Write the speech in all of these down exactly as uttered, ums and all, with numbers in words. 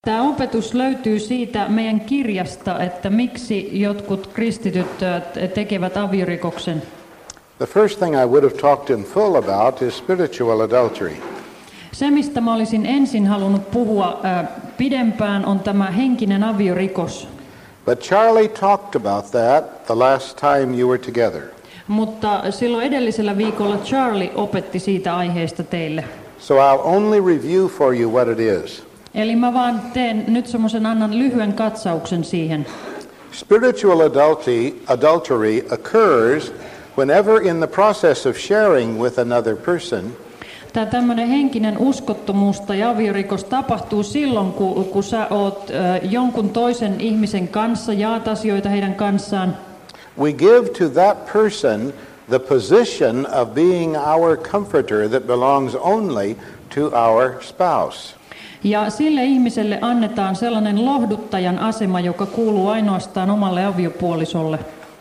Tämä opetus löytyy siitä meidän kirjasta, että miksi jotkut kristityt tekevät aviorikoksen. The first thing I would have talked in full about is spiritual adultery. Se, mistä mä olisin ensin halunnut puhua äh, pidempään, on tämä henkinen aviorikos. But Charlie talked about that the last time you were together. Mutta silloin edellisellä viikolla Charlie opetti siitä aiheesta teille. So I'll only review for you what it is. Eli mä vaan teen nyt semmoisen, annan lyhyen katsauksen siihen. Spiritual adultery, adultery occurs whenever in the process of sharing with another person, Tämä tämmöinen henkinen uskottomuus tai aviorikos tapahtuu silloin, kun, kun sä oot äh, jonkun toisen ihmisen kanssa, jaat asioita heidän kanssaan. we give to that person the position of being our comforter that belongs only to our spouse. Ja sille ihmiselle annetaan sellainen lohduttajan asema, joka kuuluu ainoastaan omalle aviopuolisolle.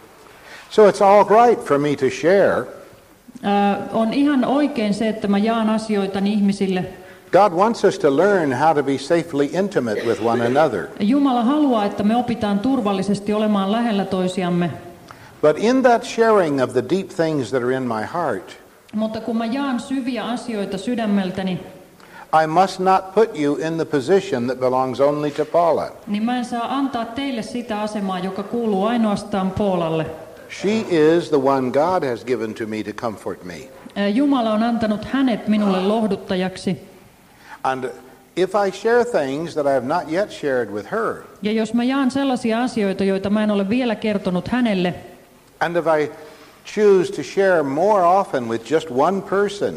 So it's all right for me to share. Äh, on ihan oikein se, että mä jaan asioitani ihmisille. God wants us to learn how to be safely intimate with one another. Jumala haluaa, että me opitaan turvallisesti olemaan lähellä toisiamme. But in that sharing of the deep things that are in my heart, Mutta kun mä jaan syviä asioita sydämeltäni, I must not put you in the position that belongs only to Paula. niin mä en saa antaa teille sitä asemaa, joka kuuluu ainoastaan Paulalle. She is the one God has given to me to comfort me. Äh, Jumala on antanut hänet minulle lohduttajaksi. And if I share things that I have not yet shared with her, Ja jos mä jaan sellaisia asioita, joita mä en ole vielä kertonut hänelle, and if I choose to share more often with just one person,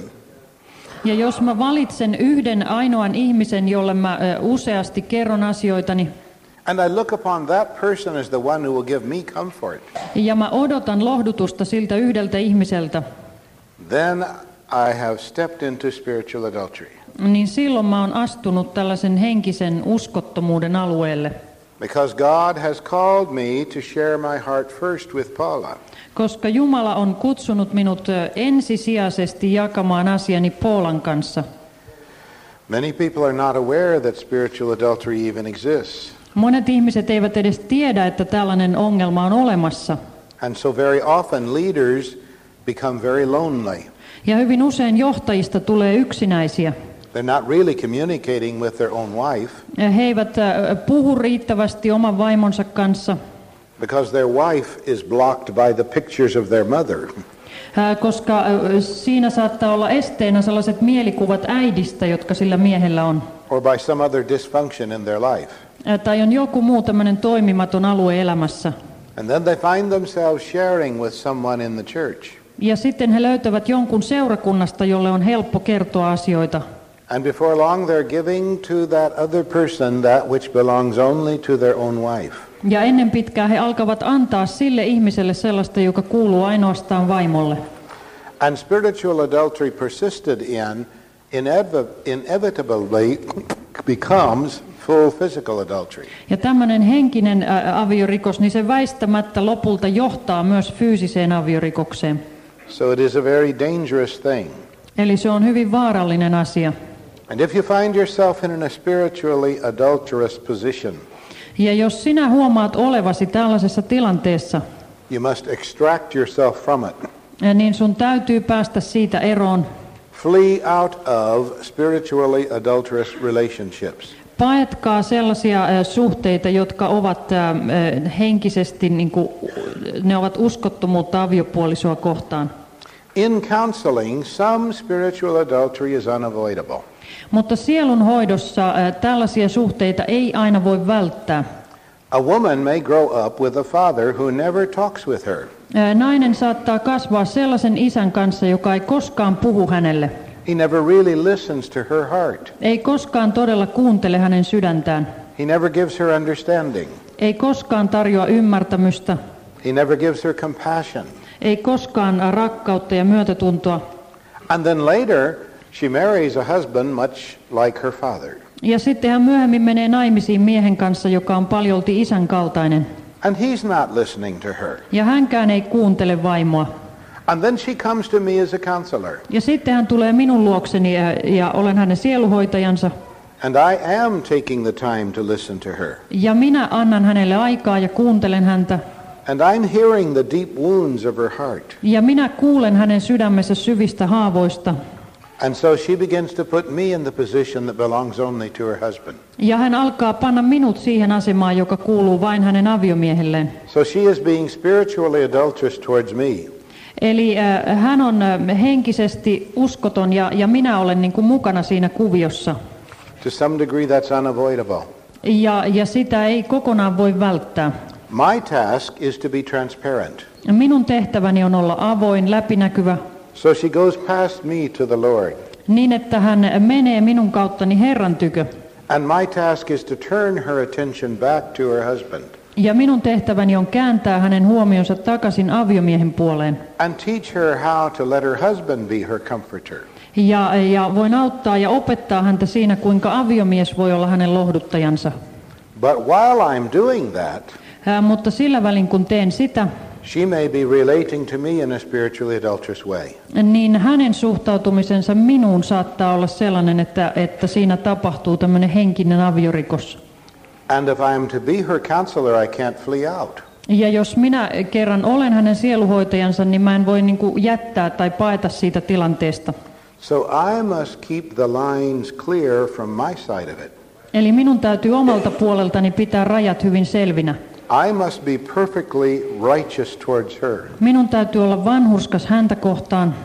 ja jos mä valitsen yhden ainoan ihmisen, jolle mä ö, useasti kerron asioitani, and I look upon that person as the one who will give me comfort, ja mä odotan lohdutusta siltä yhdeltä ihmiseltä, then I have stepped into spiritual adultery. niin silloin mä oon astunut tällaisen henkisen uskottomuuden alueelle. Because God has called me to share my heart first with Paula. Koska Jumala on kutsunut minut ö, ensisijaisesti jakamaan asiani Paulan kanssa. Many people are not aware that spiritual adultery even exists. Monet ihmiset eivät edes tiedä, että tällainen ongelma on olemassa. And so very often leaders become very lonely. Ja hyvin usein johtajista tulee yksinäisiä. They're not really communicating with their own wife He eivät ö, puhu riittävästi oman vaimonsa kanssa, because their wife is blocked by the pictures of their mother. Ää, koska ö, siinä saattaa olla esteenä sellaiset mielikuvat äidistä, jotka sillä miehellä on. Or by some other dysfunction in their life. Ää, Tai on joku muu tämmöinen toimimaton alue elämässä. And then they find themselves sharing with someone in the church. Ja sitten he löytävät jonkun seurakunnasta, jolle on helppo kertoa asioita. And before long they're giving to that other person that which belongs only to their own wife. Ja ennen pitkää he alkavat antaa sille ihmiselle sellaista, joka kuuluu ainoastaan vaimolle. And spiritual adultery persisted in inev- inevitably becomes full physical adultery. Ja tämmöinen henkinen ä, aviorikos, niin se väistämättä lopulta johtaa myös fyysiseen aviorikokseen. So it is a very dangerous thing. Eli se on hyvin vaarallinen asia. And if you find yourself in a spiritually adulterous position, Ja jos sinä huomaat olevasi tällaisessa tilanteessa, you must extract yourself from it. niin sun täytyy päästä siitä eroon. Flee out of spiritually adulterous relationships. Paetkaa sellaisia ä, suhteita, jotka ovat ä, henkisesti, niin kuin, ne ovat uskottomuutta aviopuolisoa kohtaan. In counseling, some spiritual adultery is unavoidable. Mutta sielun hoidossa ä, tällaisia suhteita ei aina voi välttää. A woman may grow up with a father who never talks with her. Ä, Nainen saattaa kasvaa sellaisen isän kanssa, joka ei koskaan puhu hänelle. He never really listens to her heart. Ei koskaan todella kuuntele hänen sydäntään. He never gives her understanding. Ei koskaan tarjoa ymmärtämystä. He never gives her compassion. Ei koskaan rakkautta ja myötätuntoa. And then later, she marries a husband much like her father. Ja sitten hän myöhemmin menee naimisiin miehen kanssa, joka on paljolti isän kaltainen. And he's not listening to her. Ja hänkään ei kuuntele vaimoa. And then she comes to me as a counselor. Ja sitten hän tulee minun luokseni ja, ja olen hänen sieluhoitajansa. And I am taking the time to listen to her. Ja minä annan hänelle aikaa ja kuuntelen häntä. And I'm hearing the deep wounds of her heart. Ja minä kuulen hänen sydämensä syvistä haavoista. And so she begins to put me in the position that belongs only to her husband. Ja hän alkaa panna minut siihen asemaan, joka kuuluu vain hänen aviomiehelleen. So she is being spiritually adulterous towards me. Eli äh, hän on äh, henkisesti uskoton ja, ja minä olen niin kuin mukana siinä kuviossa. To some degree that's unavoidable. Ja, ja sitä ei kokonaan voi välttää. My task is to be transparent. Minun tehtäväni on olla avoin, läpinäkyvä. So she goes past me to the Lord. Niin, että hän menee minun kauttani Herran tykö. And my task is to turn her attention back to her husband. Ja minun tehtäväni on kääntää hänen huomionsa takaisin aviomiehen puoleen. And teach her how to let her husband be her comforter. Ja, ja voin auttaa ja opettaa häntä siinä, kuinka aviomies voi olla hänen lohduttajansa. But while I'm doing that, Äh, mutta sillä välin kun teen sitä, she may be relating to me in a spiritually adulterous way. niin hänen suhtautumisensa minuun saattaa olla sellainen, että, että siinä tapahtuu tämmöinen henkinen aviorikos. And if I am to be her counselor, I can't flee out. Ja jos minä kerran olen hänen sieluhoitajansa, niin mä en voi niin kuin jättää tai paeta siitä tilanteesta. So I must keep the lines clear from my side of it. Eli minun täytyy omalta puoleltani pitää rajat hyvin selvinä. I must be perfectly righteous towards her. Minun täytyy olla vanhurskas häntä kohtaan.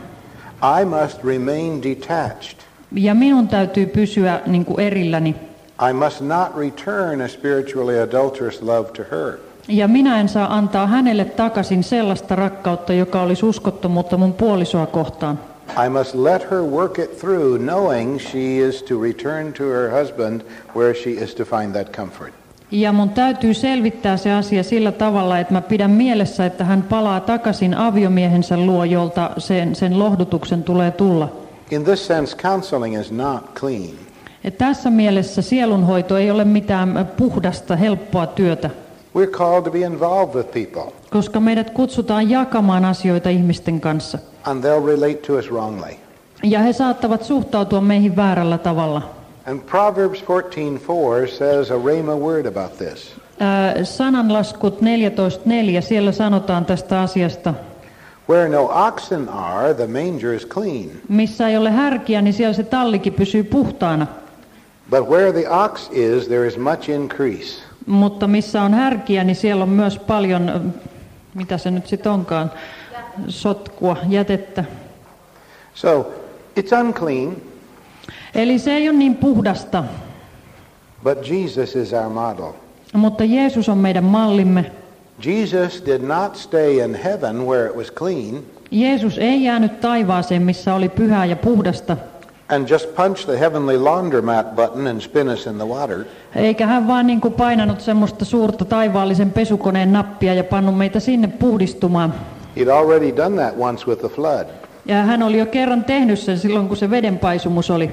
I must remain detached. Ja minun täytyy pysyä niin kuin erilläni. I must not return a spiritually adulterous love to her. Ja minä en saa antaa hänelle takaisin sellaista rakkautta, joka olisi uskottomuutta mun puolisoa kohtaan. I must let her work it through, knowing she is to return to her husband where she is to find that comfort. Ja mun täytyy selvittää se asia sillä tavalla, että mä pidän mielessä, että hän palaa takaisin aviomiehensä luo, jolta sen, sen lohdutuksen tulee tulla. In this sense, counseling is not clean. Et tässä mielessä sielunhoito ei ole mitään puhdasta, helppoa työtä, We're called to be involved with people, koska meidät kutsutaan jakamaan asioita ihmisten kanssa. and they'll relate to us wrongly. Ja he saattavat suhtautua meihin väärällä tavalla. And Proverbs fourteen four says a rhema word about this. Ää, sananlaskut neljätoista neljä, siellä sanotaan tästä asiasta. Where no oxen are, the manger is clean. Missä ei ole härkiä, niin siellä se tallikin pysyy puhtaana. But where the ox is, there is much increase. Mutta missä on härkiä, niin siellä on myös paljon, mitä se nyt sitten onkaan, sotkua, jätettä. So, it's unclean, Eli se ei ole niin puhdasta, but Jesus is our model. mutta Jeesus on meidän mallimme. Jesus did not stay in heaven where it was clean Jeesus ei jäänyt taivaaseen, missä oli pyhää ja puhdasta, and just punch the heavenly laundromat button and spin us in the water. eikä hän vaan niin kuin painanut semmoista suurta taivaallisen pesukoneen nappia ja pannut meitä sinne puhdistumaan. He'd already done that once with the flood. Ja hän oli jo kerran tehnyt sen silloin, kun se vedenpaisumus oli.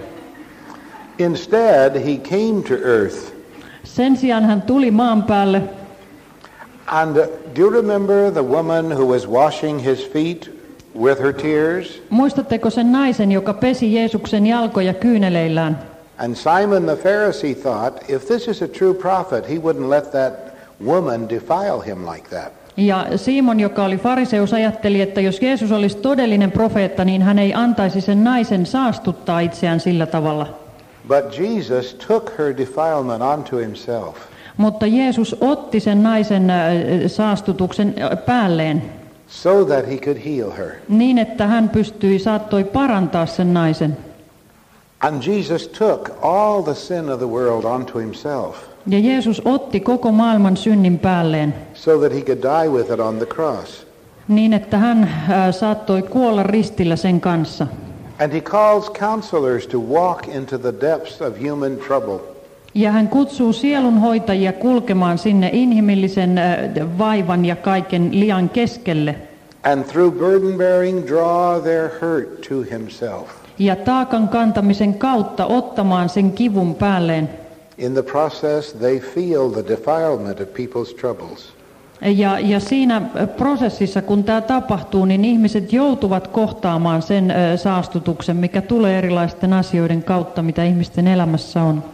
Instead, he came to earth. Sen sijaan hän tuli maan päälle. And uh, do you remember the woman who was washing his feet with her tears? Muistatteko sen naisen, joka pesi Jeesuksen jalkoja kyyneleillään? And Simon the Pharisee thought, if this is a true prophet, he wouldn't let that woman defile him like that. Ja Simon, joka oli fariseus, ajatteli, että jos Jeesus olisi todellinen profeetta, niin hän ei antaisi sen naisen saastuttaa itseään sillä tavalla. But Jesus took her defilement onto himself. Mutta Jeesus otti sen naisen äh, saastutuksen äh, päälleen so that he could heal her. niin, että hän pystyi, saattoi parantaa sen naisen. And Jesus took all the sin of the world onto himself Ja Jeesus otti koko maailman synnin päälleen so that he could die with it on the cross. niin, että hän äh, saattoi kuolla ristillä sen kanssa. And he calls counselors to walk into the depths of human trouble. Ja hän kutsuu sielunhoitajia kulkemaan sinne inhimillisen äh, vaivan ja kaiken lian keskelle. And through burden bearing draw their hurt to himself. Ja taakan kantamisen kautta ottamaan sen kivun päälleen. In the process they feel the defilement of people's troubles. Ja, ja siinä prosessissa, kun tämä tapahtuu, niin ihmiset joutuvat kohtaamaan sen ö, saastutuksen, mikä tulee erilaisten asioiden kautta, mitä ihmisten elämässä on.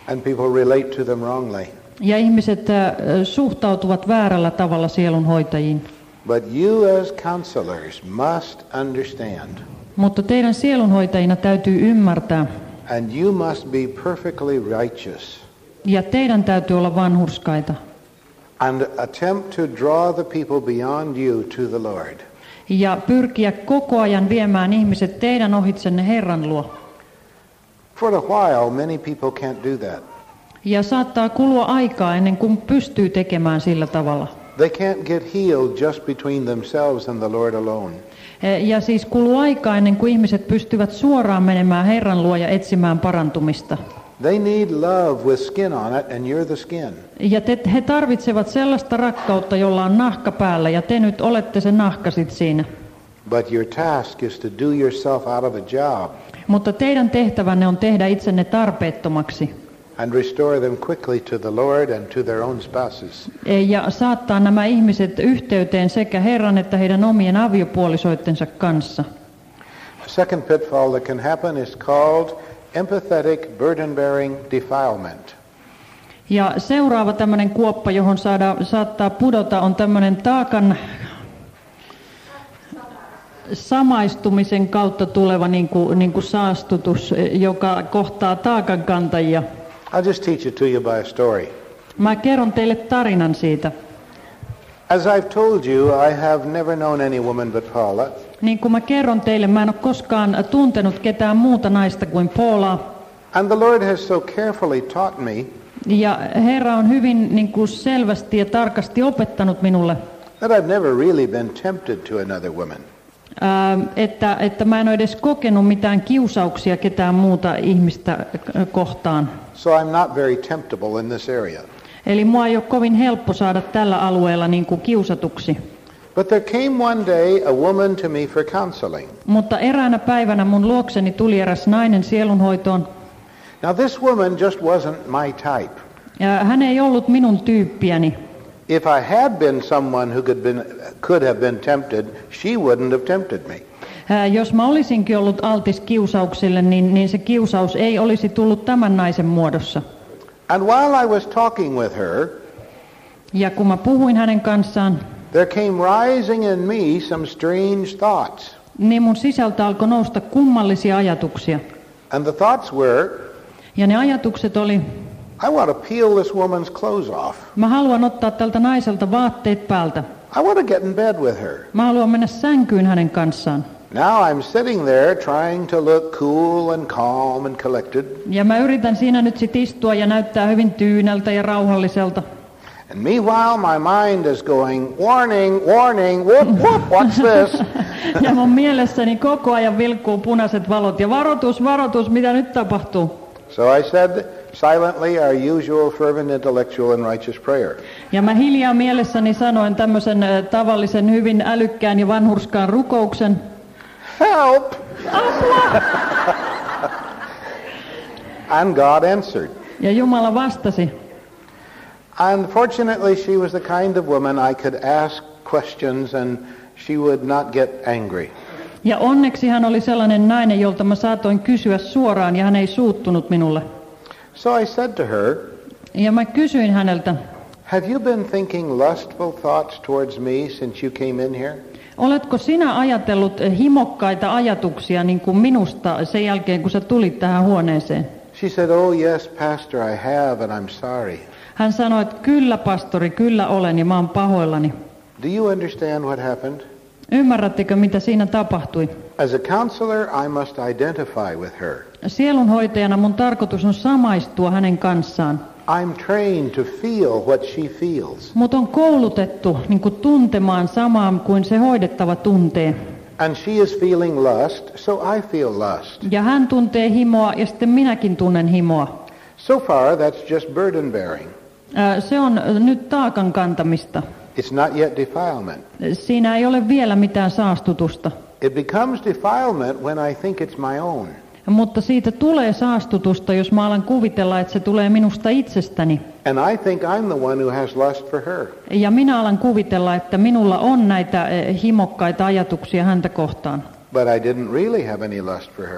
And people relate to them wrongly. Ja ihmiset äh, suhtautuvat väärällä tavalla sielunhoitajiin. But you as counselors must understand. Mutta teidän sielunhoitajina täytyy ymmärtää. And you must be perfectly righteous. Ja teidän täytyy olla vanhurskaita. And attempt to draw the people beyond you to the Lord. Ja pyrkiä koko ajan viemään ihmiset teidän ohitsenne Herran luo. For a while, many people can't do that. Ja saattaa kulua aikaa ennen kuin pystyy tekemään sillä tavalla. They can't get healed just between themselves and the Lord alone. Ja siis kuluu aikaa ennen kuin ihmiset pystyvät suoraan menemään Herran luo ja etsimään parantumista. They need love with skin on it, and you're the skin. Ja te, he tarvitsevat sellaista rakkautta, jolla on nahka päällä, ja te nyt olette se nahka sit siinä. But your task is to do yourself out of a job. Mutta teidän tehtävänne on tehdä itsenne tarpeettomaksi. And restore them quickly to the Lord and to their own spouses. Ja saattaa nämä ihmiset yhteyteen sekä Herran että heidän omien aviopuolisoittensa kanssa. A second pitfall that can happen is called empathetic burden-bearing defilement. Ja seuraava tämmöinen kuoppa, johon saada, saattaa pudota, on tämmöinen taakan samaistumisen kautta tuleva niin kuin, niin kuin saastutus, joka kohtaa taakankantajia. I'll just teach it to you by a story. Mä kerron teille tarinan siitä. As I've told you, I have never known any woman but Paula. Niin kuin mä kerron teille, mä en ole koskaan tuntenut ketään muuta naista kuin Paulaa. And the Lord has so carefully taught me Ja Herra on hyvin niin kuin selvästi ja tarkasti opettanut minulle, that I've never really been tempted to another woman. ää, että, että mä en ole edes kokenut mitään kiusauksia ketään muuta ihmistä kohtaan. So I'm not very temptable in this area. Eli mua ei ole kovin helppo saada tällä alueella niin kuin kiusatuksi. But there came one day a woman to me for counseling. Mutta eräänä päivänä mun luokseni tuli eräs nainen sielunhoitoon. Now this woman just wasn't my type. Ja hän ei ollut minun tyyppiäni. If I had been someone who could, been, could have been tempted, she wouldn't have tempted me. Ää, jos mä olisinkin ollut altis kiusauksille, niin, niin se kiusaus ei olisi tullut tämän naisen muodossa. And while I was talking with her, Ja kun mä puhuin hänen kanssaan, there came rising in me some strange thoughts. niin mun sisältä alkoi nousta kummallisia ajatuksia. And the thoughts were, Ja ne ajatukset oli, I want to peel this woman's clothes off. mä haluan ottaa tältä naiselta vaatteet päältä. I want to get in bed with her. Mä haluan mennä sänkyyn hänen kanssaan. Now I'm sitting there trying to look cool and calm and collected. Ja mä yritän siinä nyt sit istua ja näyttää hyvin tyynältä ja rauhalliselta. And meanwhile my mind is going, warning, warning, whoop, whoop, what's this? Ja mun mielessäni koko ajan vilkkuu punaiset valot ja varoitus, varoitus, mitä nyt tapahtuu. So I said silently our usual fervent intellectual and righteous prayer. Ja mä hiljaa mielessäni sanoin tämmöisen äh, tavallisen hyvin älykkään ja vanhurskaan rukouksen. Help! And God answered. Ja Jumala vastasi. Unfortunately, she was the kind of woman I could ask questions and she would not get angry. Ja onneksi hän oli sellainen nainen, jolta mä saatoin kysyä suoraan ja hän ei suuttunut minulle. So I said to her, Ja mä kysyin häneltä, have you been thinking lustful thoughts towards me since you came in here? oletko sinä ajatellut himokkaita ajatuksia niin kuin minusta sen jälkeen, kun sä tulit tähän huoneeseen? She said, oh yes, Pastor, I have and I'm sorry. Hän sanoi, että kyllä pastori, kyllä olen ja mä oon pahoillani. Do you understand what happened? Ymmärrättekö, mitä siinä tapahtui? As a counselor, I must identify with her. Sielunhoitajana mun tarkoitus on samaistua hänen kanssaan. I'm trained to feel what she feels. Mut on koulutettu niin kuin tuntemaan samaa kuin se hoidettava tuntee. And she is feeling lust, so I feel lust. Ja hän tuntee himoa ja sitten minäkin tunnen himoa. So far, that's just burden bearing. Ää, Se on nyt taakan kantamista. It's not yet defilement. Siinä ei ole vielä mitään saastutusta. It becomes defilement when I think it's my own. Mutta siitä tulee saastutusta, jos mä alan kuvitella, että se tulee minusta itsestäni. And I think I'm the one who has lust for her. Ja minä alan kuvitella, että minulla on näitä himokkaita ajatuksia häntä kohtaan. But I didn't really have any lust for her.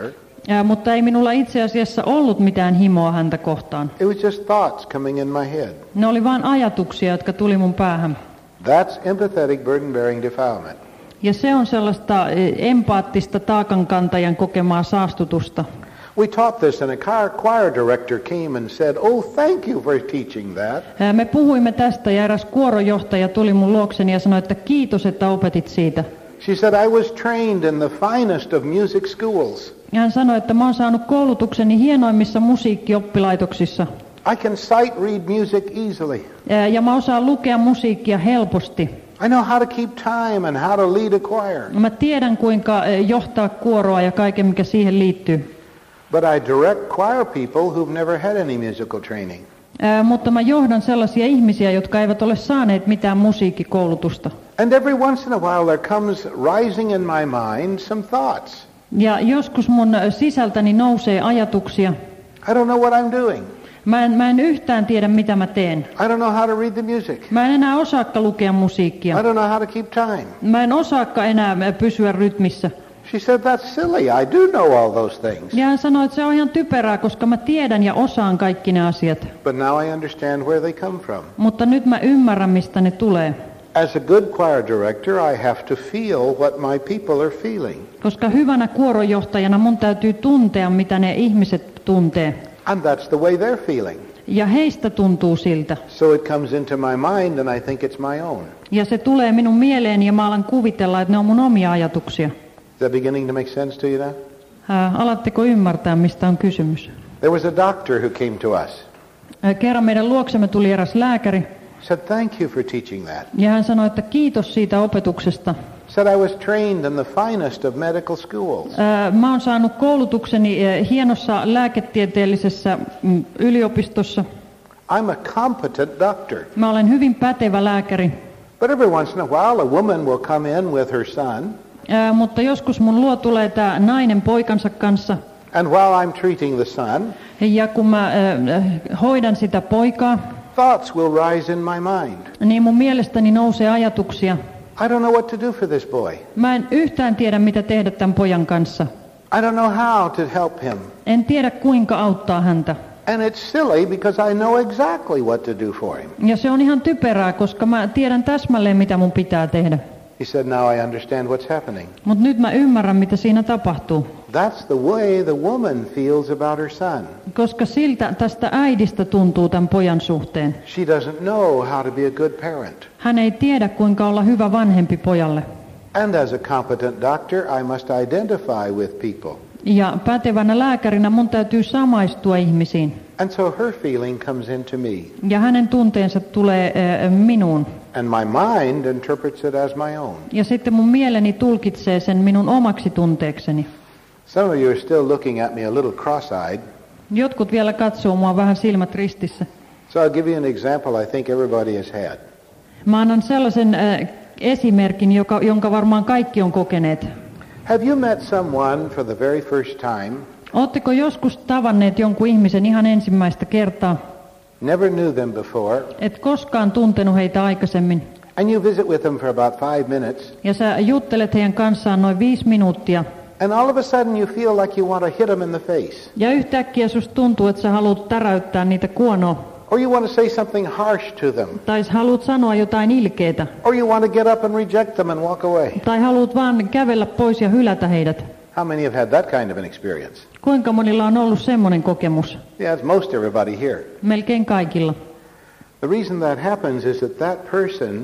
Ja, mutta ei minulla itse asiassa ollut mitään himoa häntä kohtaan. It was just thoughts coming in my head. Ne oli vain ajatuksia, jotka tuli mun päähän. That's empathetic burden-bearing defilement. Ja se on sellaista empaattista taakankantajan kokemaa saastutusta. We taught this and a choir director came and said, "Oh, thank you for teaching that." Me puhuimme tästä ja eräs kuorojohtaja tuli mun luokseni ja sanoi, että kiitos, että opetit siitä. She said, "I was trained in the finest of music schools." Ja hän sanoi, että mä oon saanut koulutukseni hienoimmissa musiikkioppilaitoksissa. I can sight read music easily. Ja mä osaan lukea musiikkia helposti. I know how to keep time and how to lead a choir. Mä tiedän, kuinka johtaa kuoroa ja kaiken, mikä siihen liittyy. But I direct choir people who've never had any musical training. Ää, mutta mä johdan sellaisia ihmisiä, jotka eivät ole saaneet mitään musiikkikoulutusta. And every once in a while there comes rising in my mind some thoughts. Ja joskus mun sisältäni nousee ajatuksia. I don't know what I'm doing. Mä en, mä en yhtään tiedä, mitä mä teen. I don't know how to read the music. Mä en enää osaakaan lukea musiikkia. I don't know how to keep time. Mä en osaakaan enää pysyä rytmissä. She said, "That's silly. I do know all those things." Ja hän sanoi, että se on ihan typerää, koska mä tiedän ja osaan kaikki ne asiat. But now I understand where they come from. Mutta nyt mä ymmärrän, mistä ne tulee. As a good choir director, I have to feel what my people are feeling. Koska hyvänä kuoronjohtajana mun täytyy tuntea, mitä ne ihmiset tuntee. And that's the way they're feeling. Ja heistä tuntuu siltä. So it comes into my mind and I think it's my own. Ja se tulee minun mieleeni ja mä alan kuvitella, että ne on mun omia ajatuksia. Is that beginning to make sense to you now? Ää, alatteko ymmärtää, mistä on kysymys? There was a doctor who came to us. Ää, kerran meidän luoksemme tuli eräs lääkäri. Said, "Thank you for teaching that." Ja hän sanoi, että kiitos siitä opetuksesta. Said, "I was trained in the finest of medical schools." Ää, mä oon saanut koulutukseni ää, hienossa lääketieteellisessä mm, yliopistossa. I'm a competent doctor. Mä olen hyvin pätevä lääkäri. But every once in a while a woman will come in with her son. Ää, mutta joskus mun luo tulee tää nainen poikansa kanssa. And while I'm treating the son, Ja kun mä ää, hoidan sitä poikaa, thoughts will rise in my mind. niin mun mielestäni nousee ajatuksia. I don't know what to do for this boy. Mä en yhtään tiedä, mitä tehdä tämän pojan kanssa. I don't know how to help him. En tiedä, kuinka auttaa häntä. And it's silly because I know exactly what to do for him. Ja se on ihan typerää, koska mä tiedän täsmälleen, mitä mun pitää tehdä. He said, "Now I understand what's happening." Mutta nyt mä ymmärrän, mitä siinä tapahtuu. That's the way the woman feels about her son. Koska siltä tästä äidistä tuntuu tämän pojan suhteen. She doesn't know how to be a good parent. Hän ei tiedä, kuinka olla hyvä vanhempi pojalle. And as a competent doctor, I must identify with people. Ja pätevänä lääkärinä mun täytyy samaistua ihmisiin. And so her feeling comes into me. Ja hänen tunteensa tulee äh, minuun. And my mind interprets it as my own. Ja sitten mun mieleni tulkitsee sen minun omaksi tunteekseni. Some of you are still looking at me a little cross-eyed. Jotkut vielä katsoo mua vähän silmät ristissä. So I'll give you an example I think everybody has had. Mä annan sellaisen äh, esimerkin, joka, jonka varmaan kaikki on kokeneet. Have you met someone for the very first time? Oletteko joskus tavanneet jonkun ihmisen ihan ensimmäistä kertaa? Never knew them before. Et koskaan tuntenut heitä aikaisemmin. And you visit with them for about five minutes. Ja sä juttelet heidän kanssaan noin viisi minuuttia. And all of a sudden you feel like you want to hit them in the face. Ja yhtäkkiä susta tuntuu, että sä haluat täräyttää niitä kuonoa. Or you want to say something harsh to them. Tai haluat sanoa jotain ilkeitä. Or you want to get up and reject them and walk away. Tai haluat vaan kävellä pois ja hylätä heidät. How many have had that kind of an experience? Kuinka monilla on ollut semmoinen kokemus? Yeah, it's most everybody here. Melkein kaikilla. The reason that happens is that that person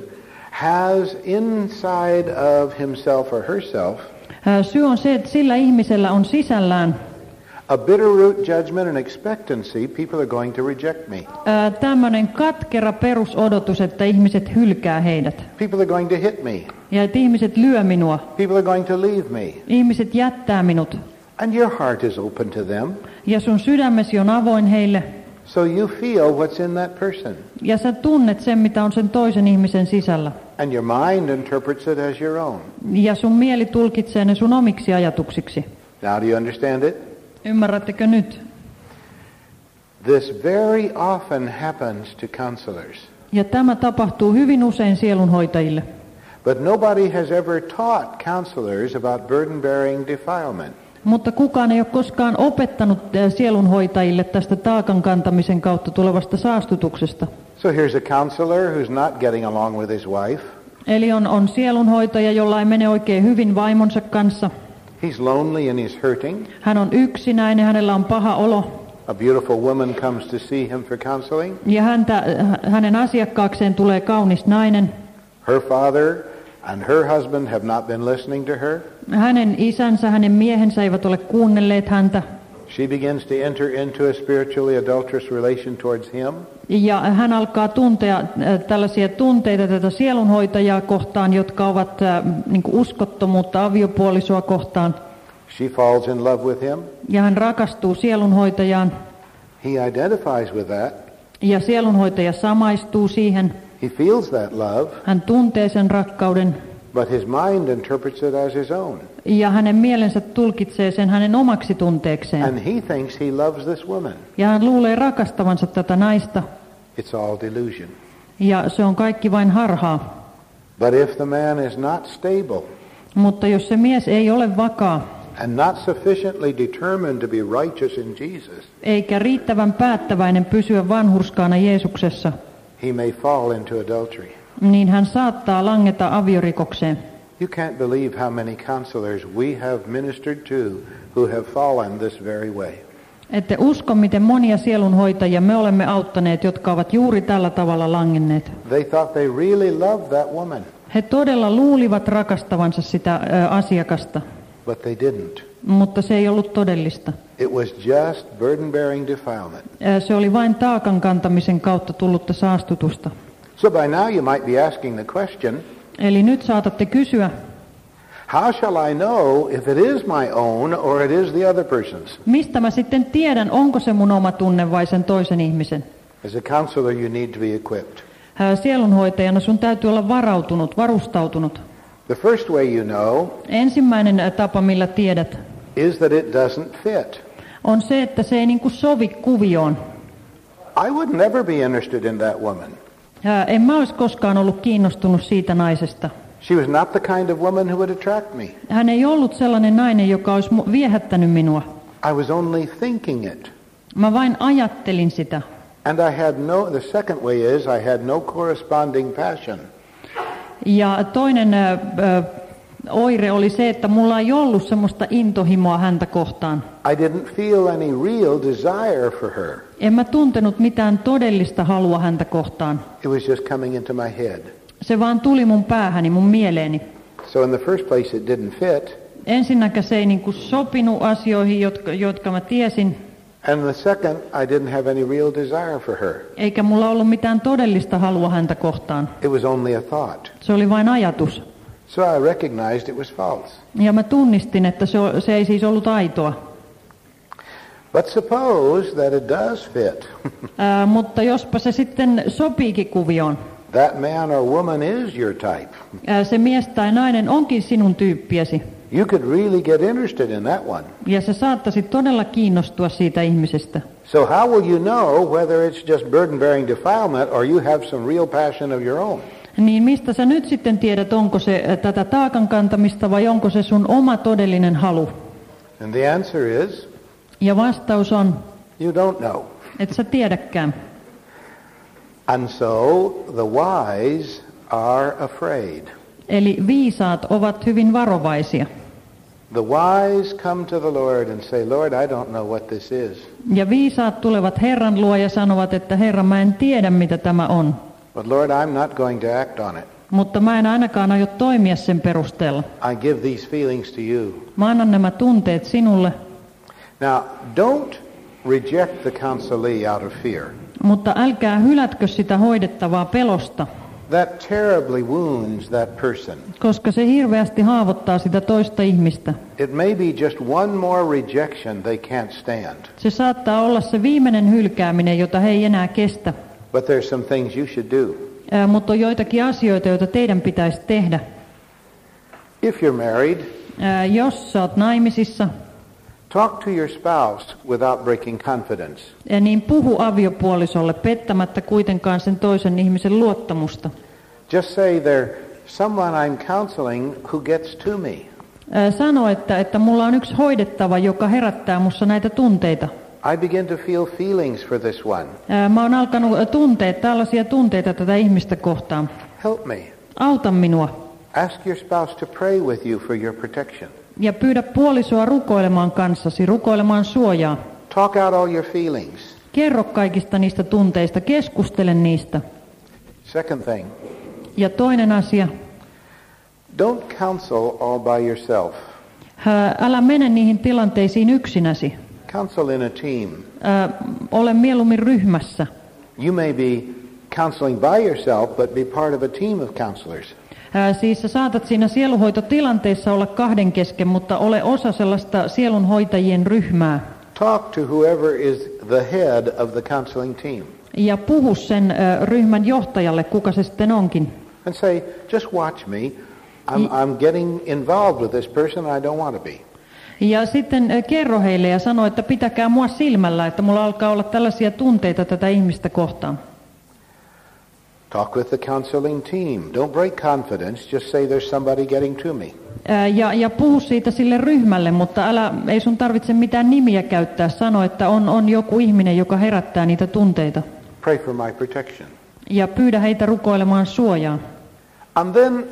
has inside of himself or herself Syy on se, että sillä ihmisellä on sisällään a bitterroot judgment and expectancy, people are going to reject me. tämmöinen katkera perusodotus, että ihmiset hylkää heidät. People are going to hit me. Ja että ihmiset lyö minua. People are going to leave me. Ihmiset jättää minut. And your heart is open to them. Ja sun sydämesi on avoin heille. So you feel what's in that person. Ja sä tunnet sen, mitä on sen toisen ihmisen sisällä. And your mind interprets it as your own. Ja sun mieli tulkitsee ne sun omiksi ajatuksiksi. Now do you understand it? Ymmärrättekö nyt? This very often happens to counselors. Ja tämä tapahtuu hyvin usein sielunhoitajille. But nobody has ever taught counselors about burden-bearing defilement. Mutta kukaan ei ole koskaan opettanut sielunhoitajille tästä taakan kantamisen kautta tulevasta saastutuksesta. So here's a counselor who's not getting along with his wife. Eli on, on sielunhoitaja, jolla ei mene oikein hyvin vaimonsa kanssa. He's lonely and he's hurting. Hän on yksinäinen, hänellä on paha olo. A beautiful woman comes to see him for counseling. Ja häntä, hänen asiakkaakseen tulee kaunis nainen. Her father and her husband have not been listening to her. Hänen isänsä, hänen miehensä eivät ole kuunnelleet häntä. She begins to enter into a spiritually adulterous relation towards him. Ja hän alkaa tuntea äh, tällaisia tunteita tätä sielunhoitajaa kohtaan, jotka ovat äh, niin kuin uskottomuutta aviopuolisoa kohtaan. She falls in love with him. Ja hän rakastuu sielunhoitajaan. He identifies with that. Ja sielunhoitaja samaistuu siihen. He feels that love. Hän tuntee sen rakkauden. But his mind interprets it as his own. Ja hänen mielensä tulkitsee sen hänen omaksi tunteekseen. And he thinks he loves this woman. Ja hän luulee rakastavansa tätä naista. It's all delusion. Ja se on kaikki vain harhaa. But if the man is not stable, mutta jos se mies ei ole vakaa, and not sufficiently determined to be righteous in Jesus, eikä riittävän päättäväinen pysyä vanhurskaana Jeesuksessa, he may fall into adultery. niin hän saattaa langeta aviorikokseen. You can't believe how many counselors we have ministered to who have fallen this very way. Ette usko, miten monia sielunhoitajia me olemme auttaneet, jotka ovat juuri tällä tavalla langenneet. They thought they really loved that woman. He todella luulivat rakastavansa sitä ä, asiakasta, but they didn't. mutta se ei ollut todellista. It was just burden-bearing defilement. Ä, se oli vain taakan kantamisen kautta tullutta saastutusta. So by now you might be asking the question, Eli nyt saatatte kysyä, how shall I know if it is my own or it is the other person's? mistä mä sitten tiedän, onko se mun oma tunne vai sen toisen ihmisen? As a counselor you need to be equipped. Ä, sielunhoitajana sun täytyy olla varautunut, varustautunut. The first way you know Ensimmäinen ä, tapa, millä tiedät, is that it doesn't fit. on se, että se ei niinku sovi kuvioon. I would never be interested in that woman. Ä, en mä olisi koskaan ollut kiinnostunut siitä naisesta. She was not the kind of woman who would attract me. Hän ei ollut sellainen nainen, joka olisi mu- viehättänyt minua. I was only thinking it. Mä vain ajattelin sitä. And I had no, the second way is I had no corresponding passion. Ja toinen ä, ä, oire oli se, että mulla ei ollut semmoista intohimoa häntä kohtaan. I didn't feel any real desire for her. En mä tuntenut mitään todellista halua häntä kohtaan. It was just coming into my head. Se vaan tuli mun päähäni, mun mieleeni. So in the first place it didn't fit. Ensinnäkään se ei niinku sopinut asioihin, jotka, jotka mä tiesin. And the second, I didn't have any real desire for her. Eikä mulla ollut mitään todellista halua häntä kohtaan. It was only a thought. Se oli vain ajatus. So I recognized it was false. Ja mä tunnistin, että se, se ei siis ollut aitoa. But suppose that it does fit. Ää, mutta jospa se sitten sopiikin kuvioon. That man or woman is your type. Ää, se mies tai nainen onkin sinun tyyppiesi. You could really get interested in that one. Ja sä saattaisit todella kiinnostua siitä ihmisestä. So how will you know whether it's just burden-bearing defilement or you have some real passion of your own? Niin mistä sä nyt sitten tiedät, onko se ä, tätä taakan kantamista vai onko se sun oma todellinen halu? And the answer is, Ja vastaus on, you don't know. et sä tiedäkään. And so the wise are afraid. Eli viisaat ovat hyvin varovaisia. The wise come to the Lord and say, Lord, I don't know what this is. Ja viisaat tulevat Herran luo ja sanovat, että Herra, mä en tiedä mitä tämä on. But Lord, I'm not going to act on it. Mutta mä en ainakaan aio toimia sen perusteella. I give these feelings to you. Mä annan nämä tunteet sinulle. Now, don't reject the counselee out of fear. Mutta älkää hylätkö sitä hoidettavaa pelosta, That terribly wounds that person. koska se hirveästi haavoittaa sitä toista ihmistä. It may be just one more rejection they can't stand. Se saattaa olla se viimeinen hylkääminen, jota he ei enää kestä. But there's some things you should do. Ää, mutta on joitakin asioita, joita teidän pitäisi tehdä. If you're married, Ää, jos sä oot naimisissa, talk to your spouse without breaking confidence. ää, niin puhu aviopuolisolle pettämättä kuitenkaan sen toisen ihmisen luottamusta. Just say there's someone I'm counseling who gets to me. sanoi, että, että mulla on yksi hoidettava, joka herättää mussa näitä tunteita. I begin to feel feelings for this one. Mä oon alkanut tuntea tällaisia tunteita tätä ihmistä kohtaan. Help me. Auta minua. Ask your spouse to pray with you for your protection. Ja pyydä puolisoa rukoilemaan kanssasi, rukoilemaan suojaa. Talk out all your feelings. Kerro kaikista niistä tunteista, keskustele niistä. Second thing. Ja toinen asia. Don't counsel all by yourself. Älä mene niihin tilanteisiin yksinäsi. Counsel in a team. Ä, ole mieluummin ryhmässä. You may be counseling by yourself, but be part of a team of counselors. Ä, siis sä saatat siinä sielunhoitotilanteessa olla kahden kesken, mutta ole osa sellaista sielunhoitajien ryhmää. Talk to whoever is the head of the counseling team. Ja puhu sen ä, ryhmän johtajalle, kuka se sitten onkin. And say, just watch me. I'm, I'm getting involved with this person I don't want to be. Ja sitten ä, kerro heille ja sano, että pitäkää mua silmällä, että mulla alkaa olla tällaisia tunteita tätä ihmistä kohtaan. Talk with the counseling team. Don't break confidence. Just say there's somebody getting to me. Ä, ja, ja puhu siitä sille ryhmälle, mutta älä, ei sun tarvitse mitään nimiä käyttää. Sano, että on, on joku ihminen, joka herättää niitä tunteita. Pray for my protection. Ja pyydä heitä rukoilemaan suojaa. And then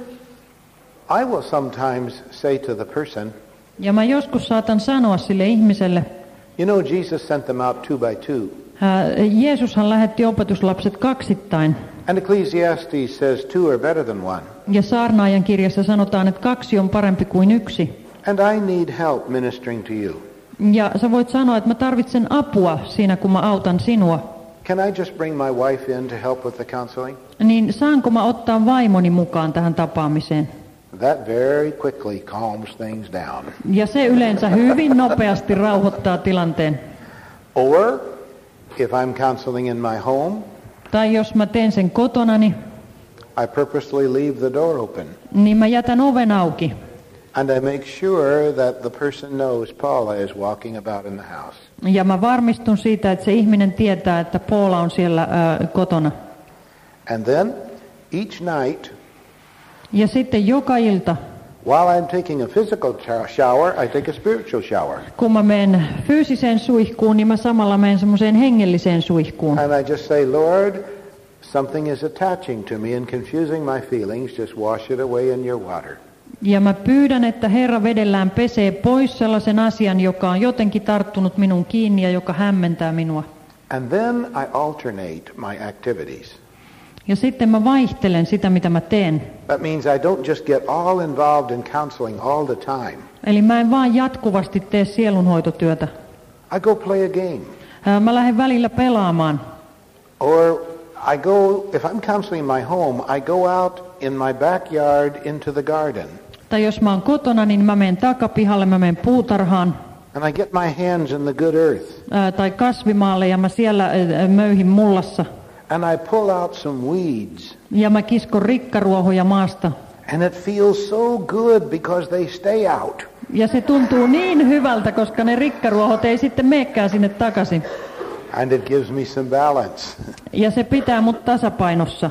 I will sometimes say to the person, Ja mä joskus saatan sanoa sille ihmiselle, you know, Jesus sent them out two by two. ää, Jeesushan lähetti opetuslapset kaksittain. And Ecclesiastes says two are better than one. Ja saarnaajan kirjassa sanotaan, että kaksi on parempi kuin yksi. And I need help ministering to you. Ja sä voit sanoa, että mä tarvitsen apua siinä, kun mä autan sinua. Can I just bring my wife in to help with the counseling? Niin saanko mä ottaa vaimoni mukaan tähän tapaamiseen? That very quickly calms things down. Ja se yleensä hyvin nopeasti rauhoittaa tilanteen. Or, if I'm counseling in my home, Tai jos mä teen sen kotonani, I purposely leave the door open. niin mä jätän oven auki. And I make sure that the person knows Paula is walking about in the house. Ja mä varmistun siitä, että se ihminen tietää, että Paula on siellä ää, kotona. And then, each night, Ja sitten joka ilta, while I'm taking a physical shower, I take a spiritual shower. kun mä menen fyysiseen suihkuun, niin mä samalla menen semmoiseen hengelliseen suihkuun. And I just say, Lord, something is attaching to me and confusing my feelings. Just wash it away in your water. Ja mä pyydän, että Herra vedellään pesee pois sellaisen asian, joka on jotenkin tarttunut minun kiinni ja joka hämmentää minua. And then I alternate my activities. Ja sitten mä vaihtelen sitä, mitä mä teen. That means I don't just get all involved in counseling all the time. Eli mä en vaan jatkuvasti tee sielunhoitotyötä. I go play a game. Ää, Mä lähden välillä pelaamaan. Or I go, if I'm counseling in my home, I go out in my backyard into the garden. Tai jos mä oon kotona, niin mä menen takapihalle, mä menen puutarhaan And I get my hands in the good earth. ää, tai kasvimaalle ja mä siellä ää, möyhin mullassa. And I pull out some weeds. Ja mä kiskon rikkaruohoja maasta. And it feels so good because they stay out. Ja se tuntuu niin hyvältä, koska ne rikkaruohot ei sitten meekään sinne takaisin. And it gives me some balance. Ja se pitää mut tasapainossa.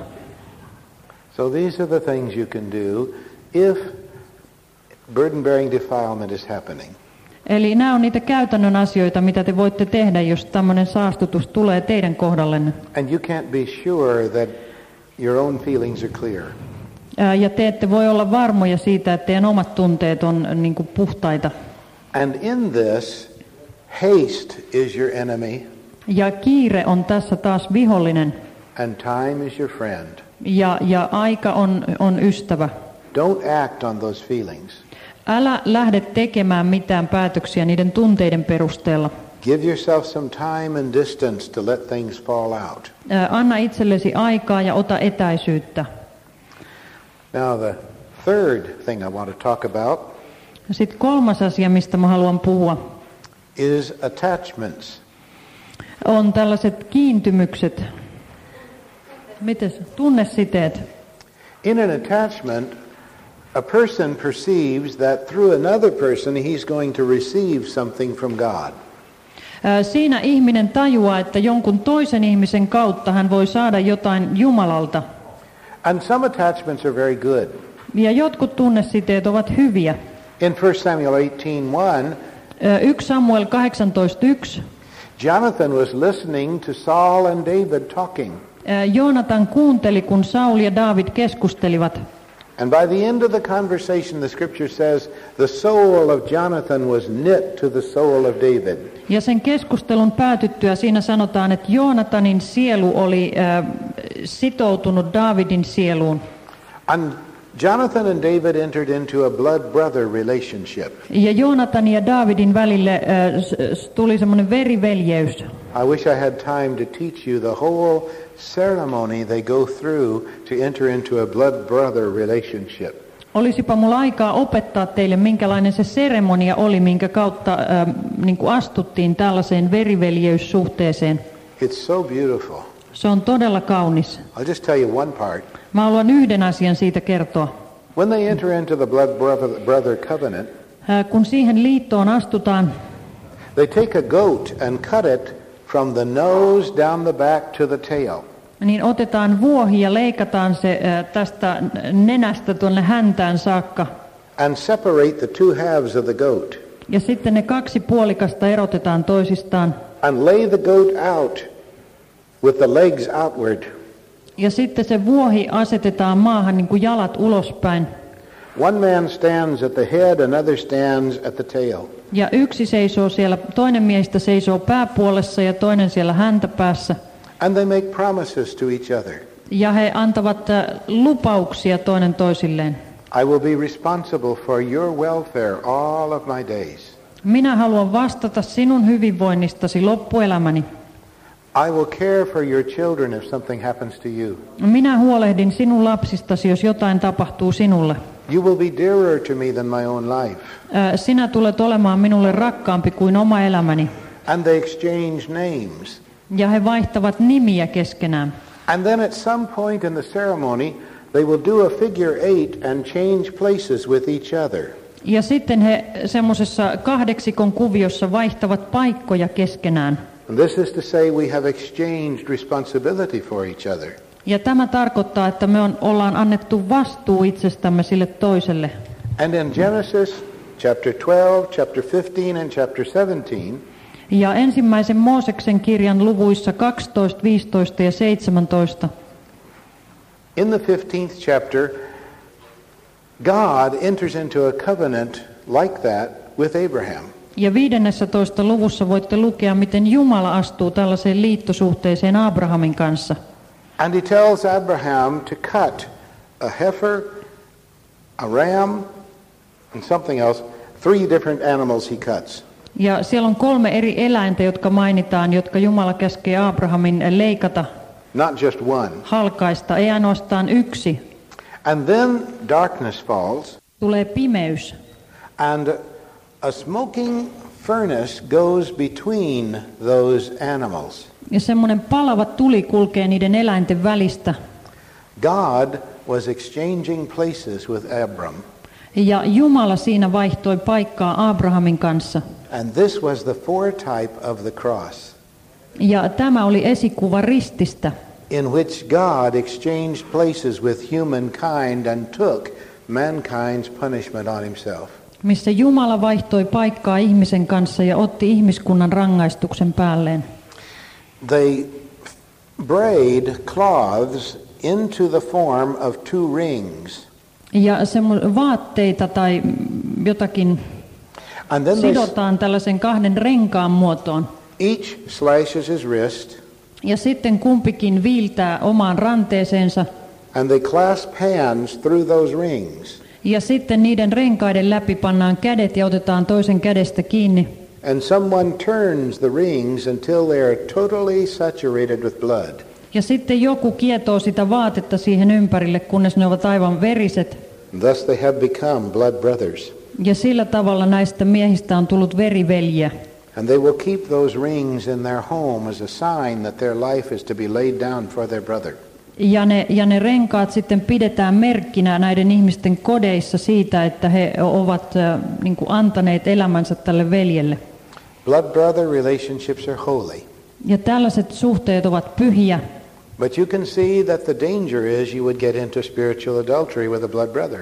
So these are the things you can do if burden-bearing defilement is happening. Eli nämä on niitä käytännön asioita, mitä te voitte tehdä, jos tämmöinen saastutus tulee teidän kohdallenne. And you can't be sure that your own feelings are clear. Ää, Ja te ette voi olla varmoja siitä, että teidän omat tunteet on niin kuin puhtaita. And in this, haste is your enemy Ja kiire on tässä taas vihollinen. and time is your friend. Ja, ja aika on, on ystävä. Don't act on those feelings. Älä lähde tekemään mitään päätöksiä niiden tunteiden perusteella. Give yourself some time and distance to let things fall out. Ää, Anna itsellesi aikaa ja ota etäisyyttä. Now the third thing I want to talk about Sitten kolmas asia, mistä mä haluan puhua, is attachments. on tällaiset kiintymykset. Mites? Tunnesiteet. In an attachment, a person perceives that through another person he's going to receive something from God. Ää, Siinä ihminen tajuaa, että jonkun toisen ihmisen kautta hän voi saada jotain Jumalalta. And some attachments are very good. Ja jotkut tunnesiteet ovat hyviä. In First Samuel eighteen one, yksi Samuel kahdeksantoista yksi. Jonathan was listening to Saul and David talking. Joonatan kuunteli, kun Saul ja David keskustelivat. And by the end of the conversation, the scripture says, the soul of Jonathan was knit to the soul of David. Ja sen keskustelun päätyttyä siinä sanotaan, että Joonatanin sielu oli äh, sitoutunut Davidin sieluun. And Jonathan and David entered into a blood-brother relationship. Ja Joonatan ja Davidin välille äh, tuli semmoinen veriveljeys. I wish I had time to teach you the whole ceremony they go through to enter into a blood-brother relationship. Olisipa mulla aikaa opettaa teille, minkälainen se seremonia oli, minkä kautta äh, niin kuin astuttiin tällaiseen veriveljeyssuhteeseen. It's so beautiful. Se on todella kaunis. I'll just tell you one part. Mä haluan yhden asian siitä kertoa. When they enter into the blood-brother covenant, Äh, kun siihen liittoon astutaan, they take a goat and cut it from the nose down the back to the tail. niin otetaan vuohi ja leikataan se äh, tästä nenästä tuonne häntään saakka. And separate the two halves of the goat. Ja sitten ne kaksi puolikasta erotetaan toisistaan. And lay the goat out with the legs outward. Ja sitten se vuohi asetetaan maahan niin kuin jalat ulospäin. One man stands at the head, another stands at the tail. Ja yksi seisoo siellä, toinen miehistä seisoo pääpuolessa ja toinen siellä häntäpäässä. And they make promises to each other. Ja he antavat äh, lupauksia toinen toisilleen. I will be responsible for your welfare all of my days. Minä haluan vastata sinun hyvinvoinnistasi loppuelämäni. I will care for your children if something happens to you. Minä huolehdin sinun lapsistasi, jos jotain tapahtuu sinulle. You will be dearer to me than my own life. Äh, sinä tulet olemaan minulle rakkaampi kuin oma elämäni. And they exchange names. Ja he vaihtavat nimiä keskenään. And then at some point in the ceremony, they will do a figure eight and change places with each other. Ja sitten he semmoisessa kahdeksikon kuviossa vaihtavat paikkoja keskenään. And this is to say we have exchanged responsibility for each other. Ja tämä tarkoittaa, että me on, ollaan annettu vastuu itsestämme sille toiselle. And in Genesis chapter twelve, chapter fifteen and chapter seventeen, ja ensimmäisen Mooseksen kirjan luvuissa kaksitoista, viisitoista ja seitsemäntoista. In the fifteenth chapter, God enters into a covenant like that with Abraham. Ja viidennessätoista luvussa voitte lukea, miten Jumala astuu tällaiseen liittosuhteeseen Abrahamin kanssa. And he tells Abraham to cut a heifer, a ram, and something else. Three different animals he cuts. Ja siellä on kolme eri eläintä, jotka mainitaan, jotka Jumala käskee Abrahamin leikata. Not just one. Halkaista, ei ainoastaan yksi. And then darkness falls. Tulee pimeys. And a smoking furnace goes between those animals. Ja semmoinen palava tuli kulkee niiden eläinten välistä. God was exchanging places with Abram. Ja Jumala siinä vaihtoi paikkaa Abrahamin kanssa. And this was the foretype of the cross. Ja tämä oli esikuva rististä, in which God exchanged places with humankind and took mankind's punishment on himself. missä Jumala vaihtoi paikkaa ihmisen kanssa ja otti ihmiskunnan rangaistuksen päälleen. They braid cloths into the form of two rings. Ja semmo- vaatteita tai jotakin And then sidotaan tällaisen kahden renkaan muotoon. each slashes his wrist. Ja sitten kumpikin viiltää omaan ranteeseensa. And they clasp hands through those rings. Ja sitten niiden renkaiden läpi pannaan kädet ja otetaan toisen kädestä kiinni. And someone turns the rings until they are totally saturated with blood. Ja sitten joku kietoo sitä vaatetta siihen ympärille, kunnes ne ovat aivan veriset. Thus they have become blood brothers. Ja sillä tavalla näistä miehistä on tullut veriveljiä. And they will keep those rings in their home as a sign that their life is to be laid down for their brother. Ja ne, ja ne renkaat sitten pidetään merkkinä näiden ihmisten kodeissa siitä, että he ovat äh, niin kuin antaneet elämänsä tälle veljelle. Blood brother relationships are holy. Ja tällaiset suhteet ovat pyhiä. But you can see that the danger is you would get into spiritual adultery with a blood brother.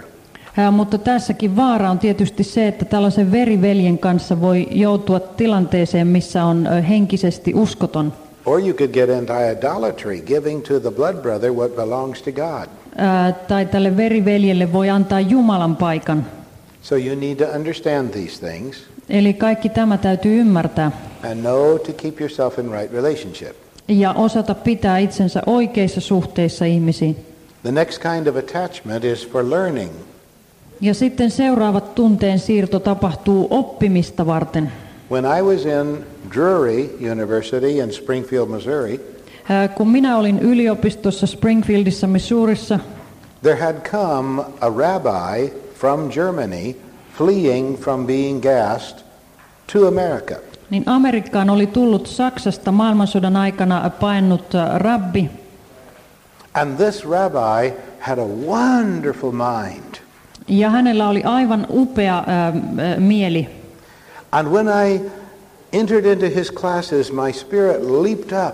Ää, mutta tässäkin vaara on tietysti se, että tällaisen veriveljen kanssa voi joutua tilanteeseen, missä on ö, henkisesti uskoton. Or you could get into idolatry, giving to the blood brother what belongs to God. Ää, tai tälle veriveljelle voi antaa Jumalan paikan. So you need to understand these things Eli kaikki tämä täytyy ymmärtää and know to keep yourself in right relationship. ja osata pitää itsensä oikeissa suhteissa ihmisiin. The next kind of attachment is for learning. Ja sitten seuraava tunteen siirto tapahtuu oppimista varten. When I was in Drury University in Springfield, Missouri, Ää, Kun minä olin yliopistossa Springfieldissa, Missourissa, there had come a rabbi from Germany fleeing from being gassed to America. niin Amerikkaan oli tullut Saksasta maailmansodan aikana paennut ä, rabbi. And this rabbi had a wonderful mind. Ja hänellä oli aivan upea ä, ä, mieli. And when I entered into his classes, my spirit leaped up.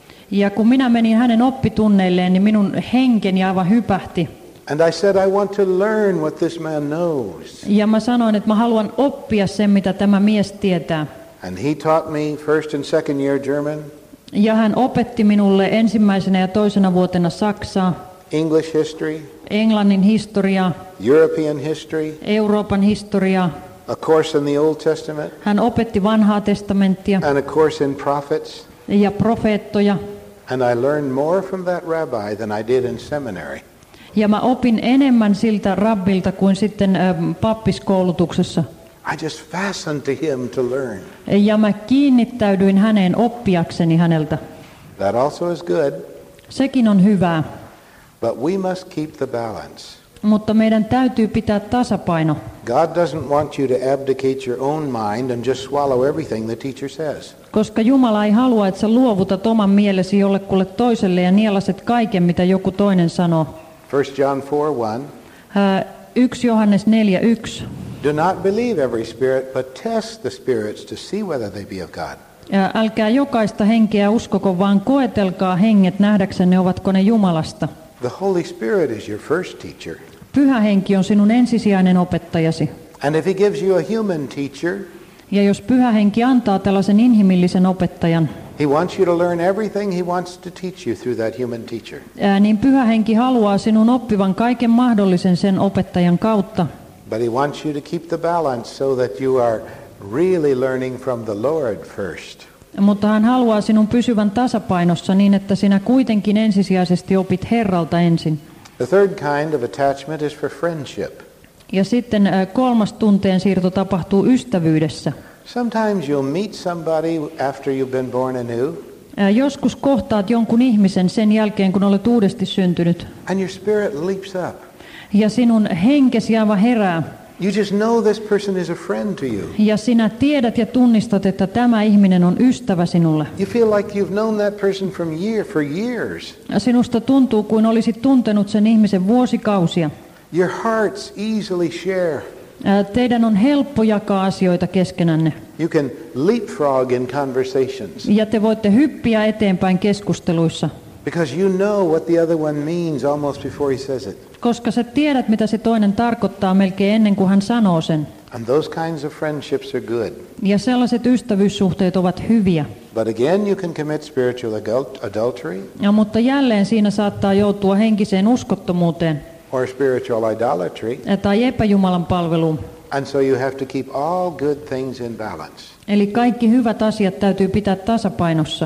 Ja kun minä menin hänen oppitunneilleen, niin minun henkeni aivan hypähti. And I said, I want to learn what this man knows. Ja mä sanoin, että mä haluan oppia sen, mitä tämä mies tietää. And he taught me first and second year German, Ja hän opetti minulle ensimmäisenä ja toisena vuotena Saksaa, English history, Englannin historiaa, European history, Euroopan historiaa. a course in the Old Testament, Hän opetti vanhaa testamenttia and a course in prophets. ja profeettoja. And I learned more from that rabbi than I did in seminary. Ja mä opin enemmän siltä rabbilta kuin sitten ä, pappiskoulutuksessa. I just fastened to him to learn. Ja mä kiinnittäydyin häneen oppiakseni häneltä. That also is good, Sekin on hyvää, but we must keep the balance. mutta meidän täytyy pitää tasapaino. God doesn't want you to abdicate your own mind and just swallow everything the teacher says. Koska Jumala ei halua, että sä luovutat oman mielesi jollekulle toiselle ja nielaset kaiken, mitä joku toinen sanoo. First John four one. Ää, yksi Johannes neljä yksi. Do not believe every spirit, but test the spirits to see whether they be of God. Ää, Älkää jokaista henkeä uskoko, vaan koetelkaa henget nähdäksenne, ovatko ne Jumalasta. The Holy Spirit is your first teacher. Pyhä henki on sinun ensisijainen opettajasi. And if he gives you a human teacher, Ja jos Pyhä henki antaa tällaisen inhimillisen opettajan, he wants you to learn everything he wants to teach you through that human teacher. ää, niin Pyhä henki haluaa sinun oppivan kaiken mahdollisen sen opettajan kautta. But he wants you to keep the balance so that you are really learning from the Lord first. Mutta hän haluaa sinun pysyvän tasapainossa niin, että sinä kuitenkin ensisijaisesti opit Herralta ensin. The third kind of attachment is for friendship. Ja sitten ää, kolmas tunteen siirto tapahtuu ystävyydessä. Sometimes you'll meet somebody after you've been born anew, Ää, Joskus kohtaat jonkun ihmisen sen jälkeen, kun olet uudesti syntynyt. and your spirit leaps up. Ja sinun henkesi aivan herää. You just know this person is a friend to you. Ja sinä tiedät ja tunnistat, että tämä ihminen on ystävä sinulle. You feel like you've known that person from year for years. Sinusta tuntuu, kuin olisit tuntenut sen ihmisen vuosikausia. Your hearts easily share. Ää, Teidän on helppo jakaa asioita keskenänne. You can leapfrog in conversations Ja te voitte hyppiä eteenpäin keskusteluissa. because you know what the other one means almost before he says it. Koska sä tiedät, mitä se toinen tarkoittaa melkein ennen kuin hän sanoo sen. And those kinds of friendships are good. Ja sellaiset ystävyyssuhteet ovat hyviä. But again, you can commit spiritual adul- adultery Ja, mutta jälleen siinä saattaa joutua henkiseen uskottomuuteen or spiritual idolatry. ää, tai epäjumalan palveluun. And so you have to keep all good things in balance. Eli kaikki hyvät asiat täytyy pitää tasapainossa.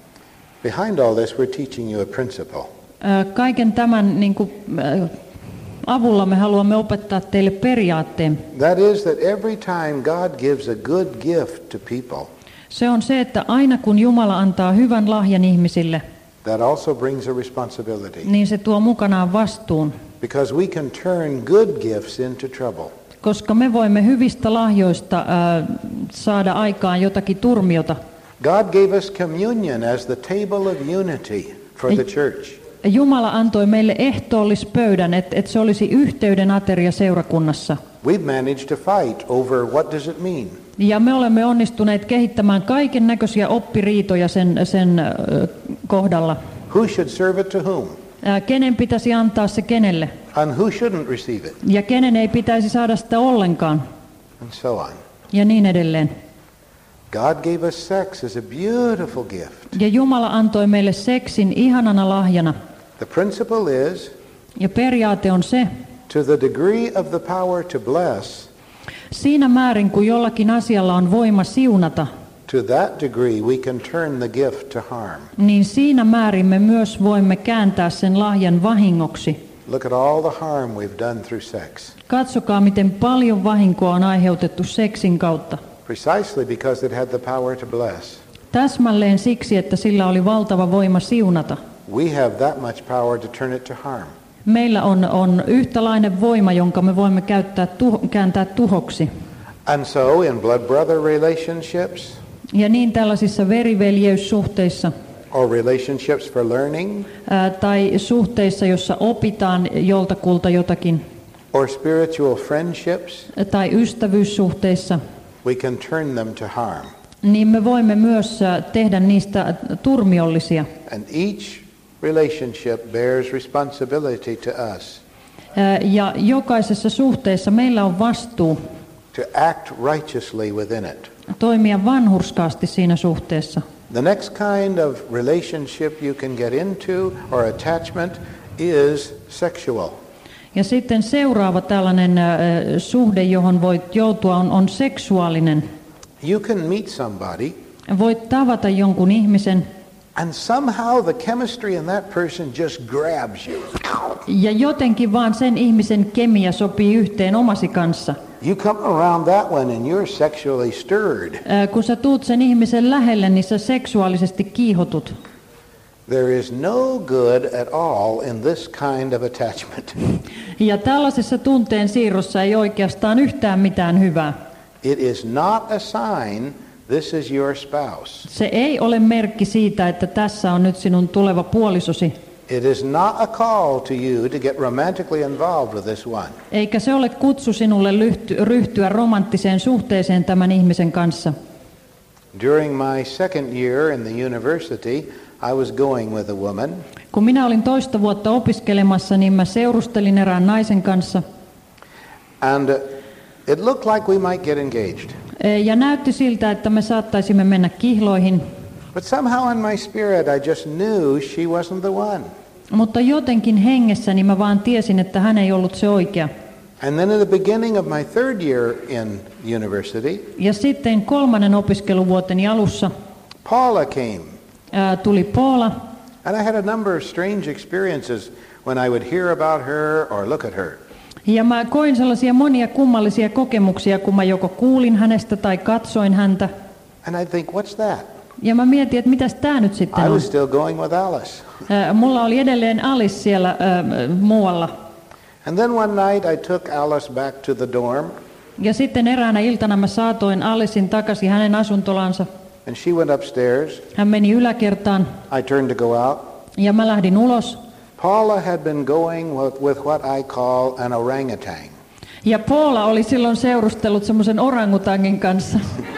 Behind all this, we're teaching you a principle. Ää, Kaiken tämän niin kuin, ää, avulla me haluamme opettaa teille periaatteen. That is that every time God gives a good gift to people, Se on se, että aina kun Jumala antaa hyvän lahjan ihmisille, that also brings a responsibility. niin se tuo mukanaan vastuun. Because we can turn good gifts into trouble. Koska me voimme hyvistä lahjoista ää, saada aikaan jotakin turmiota. God gave us communion as the table of unity for the church. Jumala antoi meille ehtoollispöydän, että et se olisi yhteyden ateria seurakunnassa. We've managed to fight over what does it mean. Ja me olemme onnistuneet kehittämään kaiken näköisiä oppiriitoja sen, sen ö, kohdalla. Who should serve it to whom? Ää, Kenen pitäisi antaa se kenelle? and who shouldn't receive it, ja kenen ei pitäisi saada sitä ollenkaan, and so on. ja niin edelleen. God gave us sex as a beautiful gift. Ja Jumala antoi meille seksin ihanana lahjana. The principle is, Ja periaate on se, to the degree of the power to bless, siinä määrin kun jollakin asialla on voima siunata, to that degree we can turn the gift to harm. niin siinä määrin me myös voimme kääntää sen lahjan vahingoksi. Look at all the harm we've done through sex. Katsokaa, miten paljon vahinkoa on aiheutettu seksin kautta. Precisely because it had the power to bless. Täsmälleen siksi, että sillä oli valtava voima siunata. We have that much power to turn it to harm. Meillä on, on yhtälainen voima, jonka me voimme käyttää tuho, kääntää tuhoksi. And so in blood brother relationships, Ja niin tällaisissa veriveljeyssuhteissa or relationships for learning, ää, tai suhteissa, jossa opitaan joltakulta jotakin, or spiritual friendships, tai ystävyyssuhteissa, we can turn them to harm. niin me voimme myös ää, tehdä niistä turmiollisia. And each relationship bears responsibility to us Ää, Ja jokaisessa suhteessa meillä on vastuu to act righteously within it. toimia vanhurskaasti siinä suhteessa. The next kind of relationship you can get into or attachment is sexual. Ja sitten seuraava tällainen ää, suhde, johon voit joutua, on, on seksuaalinen. You can meet somebody Voit tavata jonkun ihmisen, and somehow the chemistry in that person just grabs you. ja jotenkin vaan sen ihmisen kemia sopii yhteen omasi kanssa. You come around that one and you're sexually stirred. Ää, Kun sä tuut sen ihmisen lähelle, niin sä seksuaalisesti kiihotut. There is no good at all in this kind of attachment. Ja tällaisessa tunteen siirrossa ei oikeastaan yhtään mitään hyvää. It is not a sign this is your spouse. Se ei ole merkki siitä, että tässä on nyt sinun tuleva puolisosi. It is not a call to you to get romantically involved with this one. Eikä se ole kutsu sinulle lyhty, ryhtyä romanttiseen suhteeseen tämän ihmisen kanssa. During my second year in the university, I was going with a woman, Kun minä olin toista vuotta opiskelemassa, niin mä seurustelin erään naisen kanssa. and uh, it looked like we might get engaged. Ja näytti siltä, että me saattaisimme mennä kihloihin. But somehow in my spirit I just knew she wasn't the one. Mutta jotenkin hengessäni mä vaan tiesin, että hän ei ollut se oikea. And then at the beginning of my third year in university, Ja sitten kolmannen opiskeluvuoteni alussa Paula came. ää, tuli Paula. And I had a number of strange experiences when I would hear about her or look at her. Ja mä koin sellaisia monia kummallisia kokemuksia, kun mä joko kuulin hänestä tai katsoin häntä. And I think, what's that? Ja mä mietin, että mitäs tää nyt sitten I on. was still going with Alice. Ää, Mulla oli edelleen Alice siellä ää, muualla. And then one night I took Alice back to the dorm, Ja sitten eräänä iltana mä saatoin Alicen takaisin hänen asuntolansa. and she went upstairs. Hän meni yläkertaan I turned to go out. ja mä lähdin ulos. Paula had been going with, with what I call an orangutan. Ja Paula oli silloin seurustellut semmoisen orangutangin kanssa.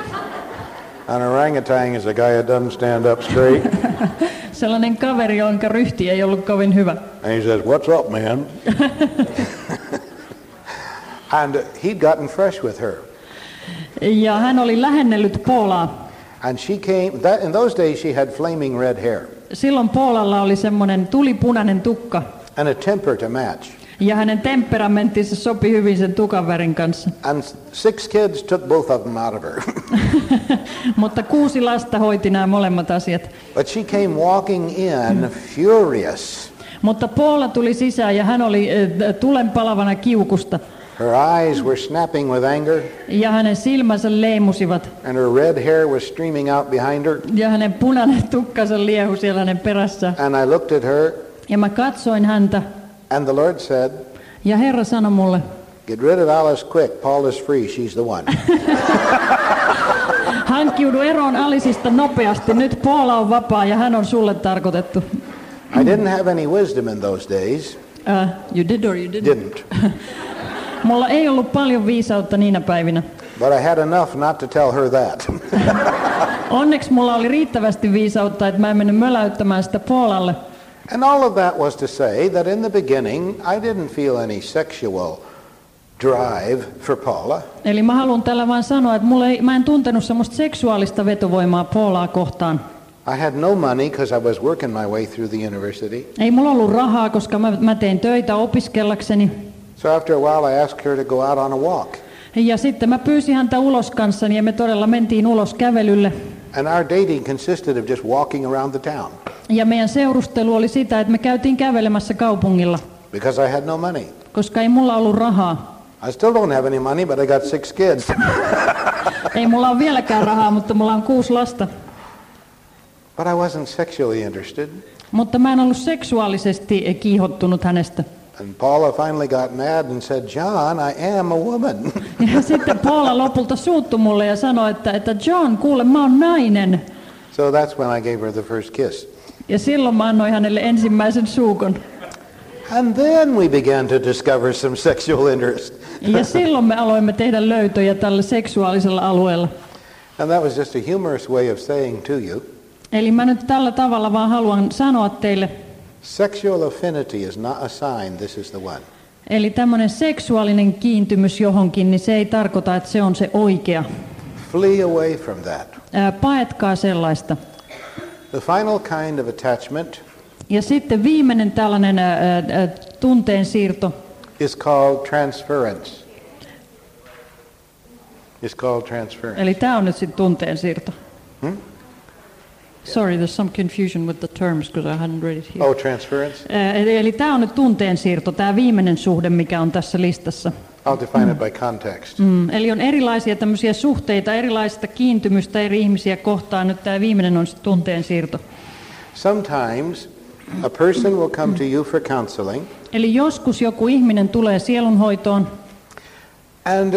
An orangutan is a guy who doesn't stand up straight. Sellainen kaveri, jonka ryhti ei ollut kovin hyvä. And he says, "What's up, man?" And he'd gotten fresh with her. Ja hän oli lähennellyt Paulaa. And she came, that, in those days she had flaming red hair Silloin Paulalla oli semmoinen tulipunainen tukka. and a temper to match. Ja hänen temperamenttinsa sopi hyvin sen tukan värin kanssa. And six kids took both of them out of her. Mutta kuusi lasta hoiti nämä molemmat asiat. But she came walking in furious. Mutta Paula tuli sisään ja hän oli äh, tulenpalavana kiukusta. Her eyes were snapping with anger, Ja hänen silmänsä leimusivat. and her red hair was streaming out behind her. Ja hänen punainen tukkansa liehui siellä hänen perässä. And I looked at her, Ja mä katsoin häntä. and the Lord said, Ja Herra sanoi mulle, "Get rid of Alice quick. Paul is free. She's the one." hankkiudu eroon Alisista nopeasti. Nyt Paula on vapaa ja hän on sulle tarkoitettu. I didn't have any wisdom in those days. Uh, you did or you didn't? Didn't. Mulla ei ollut paljon viisautta niinä päivinä. But I had enough not to tell her that. Onneksi mulla oli riittävästi viisautta, että mä en mennyt möläyttämään sitä Paulalle. And all of that was to say that in the beginning I didn't feel any sexual drive for Paula. Eli mä haluan tällä vain sanoa, että mulla ei, mä en tuntenut semmoista seksuaalista vetovoimaa Paulaa kohtaan. I had no money because I was working my way through the university. Ei mulla ollut rahaa, koska mä, mä tein töitä opiskellakseni. So after a while I asked her to go out on a walk. Ja sitten mä pyysin häntä ulos kanssani ja me todella mentiin ulos kävelylle. And our dating consisted of just walking around the town. Ja meidän seurustelu oli sitä, että me käytiin kävelemässä kaupungilla. Because I had no money. Koska ei mulla ollut rahaa. I still don't have any money, but I got six kids. Ei mulla ole vieläkään rahaa, mutta mulla on kuusi lasta. But I wasn't sexually interested. Mutta mä en ollut seksuaalisesti kiihottunut hänestä. And Paula finally got mad and said, John, I am a woman. Ja sitten Paula lopulta suuttui mulle ja sanoi, että, että John, kuule, mä oon nainen. So that's when I gave her the first kiss. Ja silloin mä annoin hänelle ensimmäisen suukon. And then we began to discover some sexual interest. Ja silloin me aloimme tehdä löytöjä tällä seksuaalisella alueella. And that was just a humorous way of saying to you, Eli mä nyt tällä tavalla vaan haluan sanoa teille, sexual affinity is not a sign this is the one. eli tämmöinen seksuaalinen kiintymys johonkin, niin se ei tarkoita, että se on se oikea. Flee away from that. Ää, paetkaa sellaista. The final kind of attachment Ja sitten viimeinen tällainen ää, ää, tunteen siirto is called transference. Is called transference. Eli tämä on nyt sitten tunteen siirto. Hmm? Sorry, there's some confusion with the terms because I hadn't read it here. Oh, transference? Ää, Eli, eli tämä on nyt tunteen siirto, tämä viimeinen suhde, mikä on tässä listassa. I'll define it by context. Mm, eli on erilaisia tämmöisiä suhteita, erilaista kiintymystä eri ihmisiä kohtaan. Nyt tämä viimeinen on sitten tunteen siirto. Sometimes a person will come to you for counseling, Eli joskus joku ihminen tulee sielunhoitoon and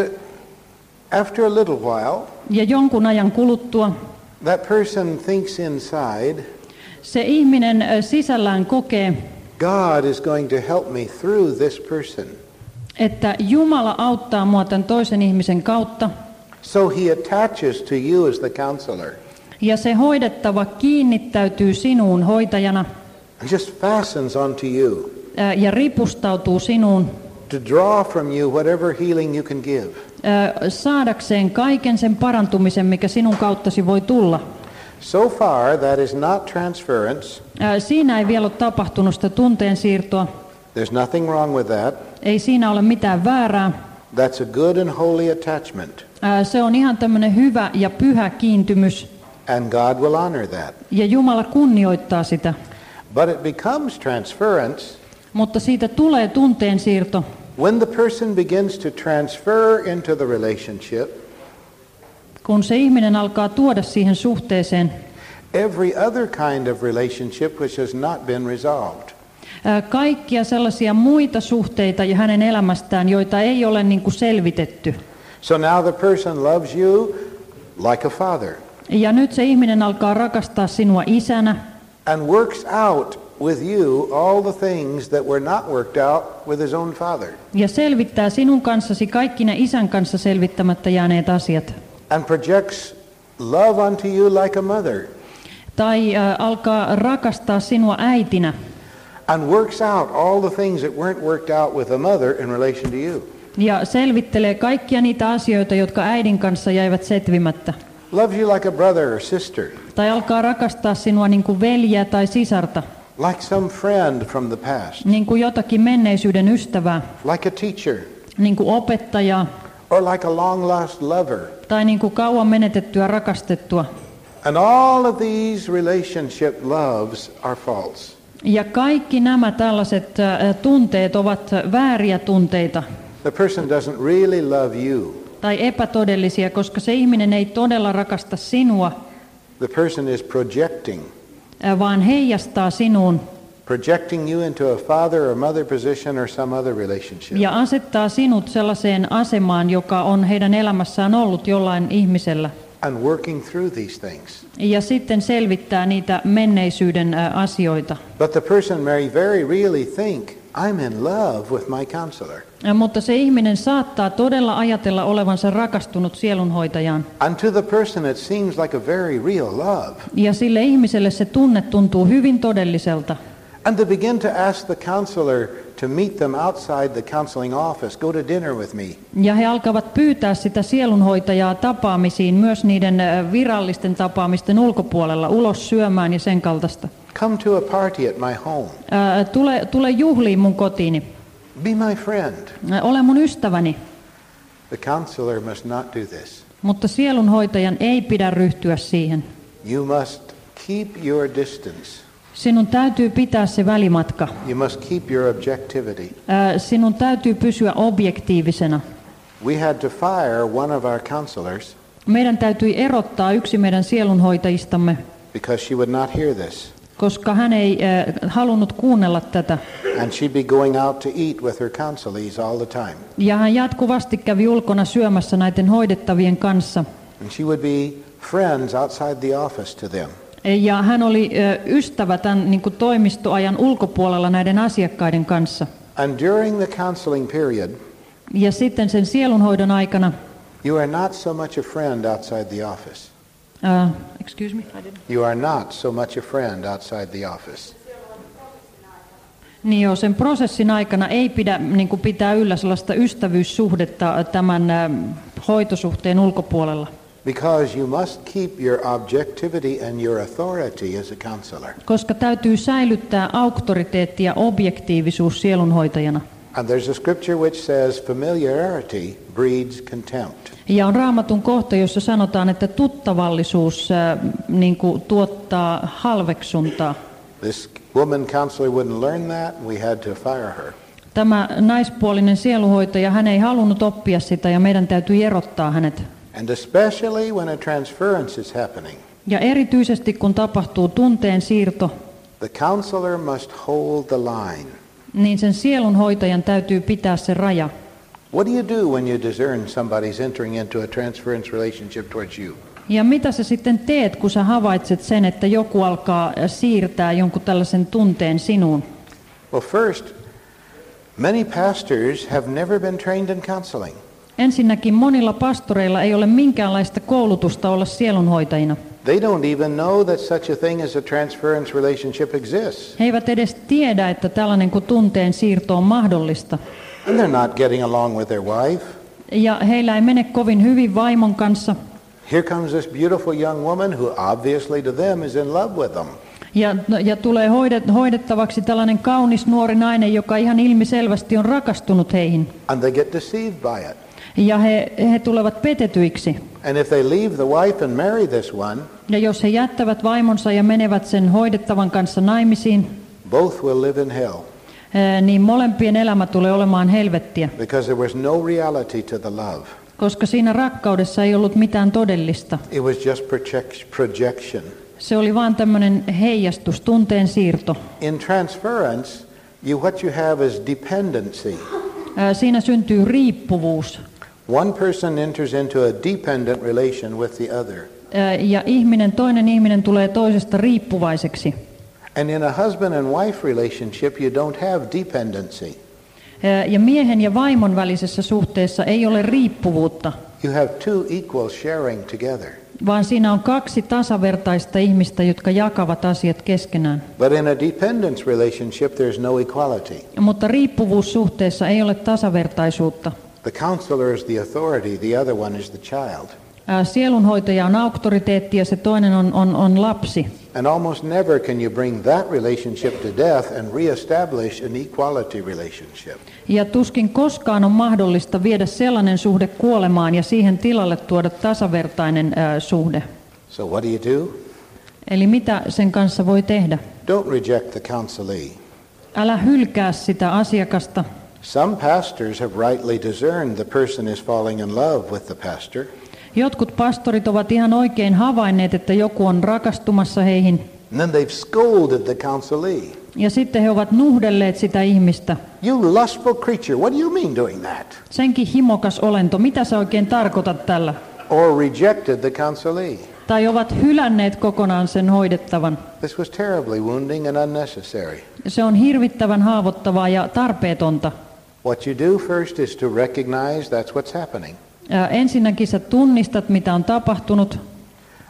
after a little while, ja jonkun ajan kuluttua that person thinks inside, se ihminen ö, sisällään kokee, God is going to help me through this person. että Jumala auttaa mua tämän toisen ihmisen kautta. So he attaches to you as the counselor Ja se hoidettava kiinnittäytyy sinuun hoitajana and just fastens onto you ää, ja ripustautuu sinuun to draw from you whatever healing you can give. ää, saadakseen kaiken sen parantumisen, mikä sinun kauttasi voi tulla. So far, that is not transference. Ää, Siinä ei vielä ole tapahtunut sitä tunteen siirtoa. There's nothing wrong with that. Ei siinä ole mitään väärää. That's a good and holy attachment, Ää, Se on ihan tämmöinen hyvä ja pyhä kiintymys. and God will honor that. Ja Jumala kunnioittaa sitä. But it becomes transference Mutta siitä tulee tunteen siirto, when the person begins to transfer into the relationship kun se ihminen alkaa tuoda siihen suhteeseen every other kind of relationship which has not been resolved. ää, kaikkia sellaisia muita suhteita ja hänen elämästään, joita ei ole niin kuin selvitetty. So now the person loves you like a father Ja nyt se ihminen alkaa rakastaa sinua isänä and works out with you all the things that were not worked out with his own father, ja selvittää sinun kanssasi kaikki ne isän kanssa selvittämättä jääneet asiat. and projects love unto you like a mother, Tai ää, alkaa rakastaa sinua äitinä and works out all the things that weren't worked out with a mother in relation to you. ja selvittelee kaikkia niitä asioita, jotka äidin kanssa jäivät setvimättä. Loves you like a brother or sister, Tai alkaa rakastaa sinua niin kuin veljeä tai sisarta, like some friend from the past, niin kuin jotakin menneisyyden ystävää, like a teacher, niin kuin opettajaa or like a long lost lover. tai niin kuin kauan menetettyä rakastettua. And all of these relationship loves are false. Ja kaikki nämä tällaiset ä, tunteet ovat vääriä tunteita The person doesn't really love you. tai epätodellisia, koska se ihminen ei todella rakasta sinua, The person is projecting, ä, vaan heijastaa sinuun projecting you into a father or mother position or some other relationship. ja asettaa sinut sellaiseen asemaan, joka on heidän elämässään ollut jollain ihmisellä. And working through these things. Ja sitten selvittää niitä menneisyyden ä, asioita. But the person may very really think, I'm in love with my counselor. Ä, Mutta se ihminen saattaa todella ajatella olevansa rakastunut sielunhoitajaan. And to the person it seems like a very real love. Ja sille ihmiselle se tunne tuntuu hyvin todelliselta. And they begin to ask the counselor to meet them outside the counseling office, go to dinner with me. Ja he alkavat pyytää sitä sielunhoitajaa tapaamisiin myös niiden virallisten tapaamisten ulkopuolella, ulos syömään ja sen kaltaista. Come to a party at my home. Ää, tule, tule juhliin mun kotiini. Be my friend. Ää, ole mun ystäväni. The counselor must not do this. Mutta sielunhoitajan ei pidä ryhtyä siihen. You must keep your distance. Sinun täytyy pitää se välimatka. You must keep your objectivity. Ää, sinun täytyy pysyä objektiivisena. We had to fire one of our counselors Meidän täytyi erottaa yksi meidän sielunhoitajistamme, because she would not hear this. koska hän ei ää, halunnut kuunnella tätä. And she'd be going out to eat with her counselees all the time. Ja hän jatkuvasti kävi ulkona syömässä näiden hoidettavien kanssa. And she would be friends outside the office to them. Ja hän oli ää, ystävä tämän niin kuin toimistoajan ulkopuolella näiden asiakkaiden kanssa. And during the counseling period, Ja sitten sen sielunhoidon aikana, you are not so much a friend outside the office. uh, excuse me, I didn't. You are not so much a friend outside the office. Niin jo, sen prosessin aikana ei pidä niin kuin pitää yllä sellaista ystävyyssuhdetta tämän ä, hoitosuhteen ulkopuolella. Because you must keep your objectivity and your authority as a counselor. Koska täytyy säilyttää auktoriteetti ja objektiivisuus sielunhoitajana. And there's a scripture which says familiarity breeds contempt. Ja on Raamatun kohta, jossa sanotaan, että tuttavallisuus ä, niin kuin tuottaa halveksuntaa. This woman counselor wouldn't learn that. We had to fire her. Tämä naispuolinen sielunhoitaja, hän ei halunnut oppia sitä ja meidän täytyy erottaa hänet. And especially when a transference is happening, Ja erityisesti kun tapahtuu tunteen siirto, the counselor must hold the line. niin sen sielunhoitajan täytyy pitää se raja. What do you do when you discern somebody's entering into a transference relationship towards you? Ja mitä sä sitten teet, kun sä havaitset sen, että joku alkaa siirtää jonkun tällaisen tunteen sinuun? Well, first, many pastors have never been trained in counseling. Ensinnäkin monilla pastoreilla ei ole minkäänlaista koulutusta olla sielunhoitajina. They don't even know that such a thing as a transference relationship exists. He eivät edes tiedä, että tällainen kuin tunteen siirto on mahdollista. And they're not getting along with their wife. Ja heillä ei mene kovin hyvin vaimon kanssa. Here comes this beautiful young woman who obviously to them is in love with them. Ja, ja tulee hoidet, hoidettavaksi tällainen kaunis nuori nainen, joka ihan ilmiselvästi on rakastunut heihin. And they get deceived by it. Ja he, he tulevat petetyiksi. And if they leave the wife and marry this one, Ja jos he jättävät vaimonsa ja menevät sen hoidettavan kanssa naimisiin, both will live in hell ää, niin molempien elämä tulee olemaan helvettiä, because there was no reality to the love. koska siinä rakkaudessa ei ollut mitään todellista. It was just project- projection. Se oli vain tämmöinen heijastus, tunteen siirto. In transference, you, what you have is dependency. Ää, Siinä syntyy riippuvuus. One person enters into a dependent relation with the other. Ää, Ja ihminen, toinen ihminen tulee toisesta riippuvaiseksi. And in a husband and wife relationship, you don't have dependency. Ää, Ja miehen ja vaimon välisessä suhteessa ei ole riippuvuutta, You have two equals sharing together. vaan siinä on kaksi tasavertaista ihmistä, jotka jakavat asiat keskenään. But in a dependence relationship, there's no equality. Mutta riippuvuussuhteessa ei ole tasavertaisuutta. The counselor is the authority, the other one is the child. Ää, Sielunhoitaja on auktoriteetti ja se toinen on, on, on lapsi. And almost never can you bring that relationship to death and reestablish an equality relationship. Ja tuskin koskaan on mahdollista viedä sellainen suhde kuolemaan ja siihen tilalle tuoda tasavertainen ää, suhde. So what do you do? Eli mitä sen kanssa voi tehdä? Don't reject the counselee. Älä hylkää sitä asiakasta. Some pastors have rightly discerned the person is falling in love with the pastor. Jotkut pastorit ovat ihan oikein havainneet, että joku on rakastumassa heihin. And then they've scolded the counselee. Ja sitten he ovat nuhdelleet sitä ihmistä. You lustful creature, what do you mean doing that? Senkin himokas olento, mitä sä oikein tarkoitat tällä? Or rejected the counselee. Tai ovat hylänneet kokonaan sen hoidettavan. This was terribly wounding and unnecessary. Se on hirvittävän haavoittavaa ja tarpeetonta. What you do first is to recognize that's what's happening. Ää, Ensinnäkin sä tunnistat, mitä on tapahtunut.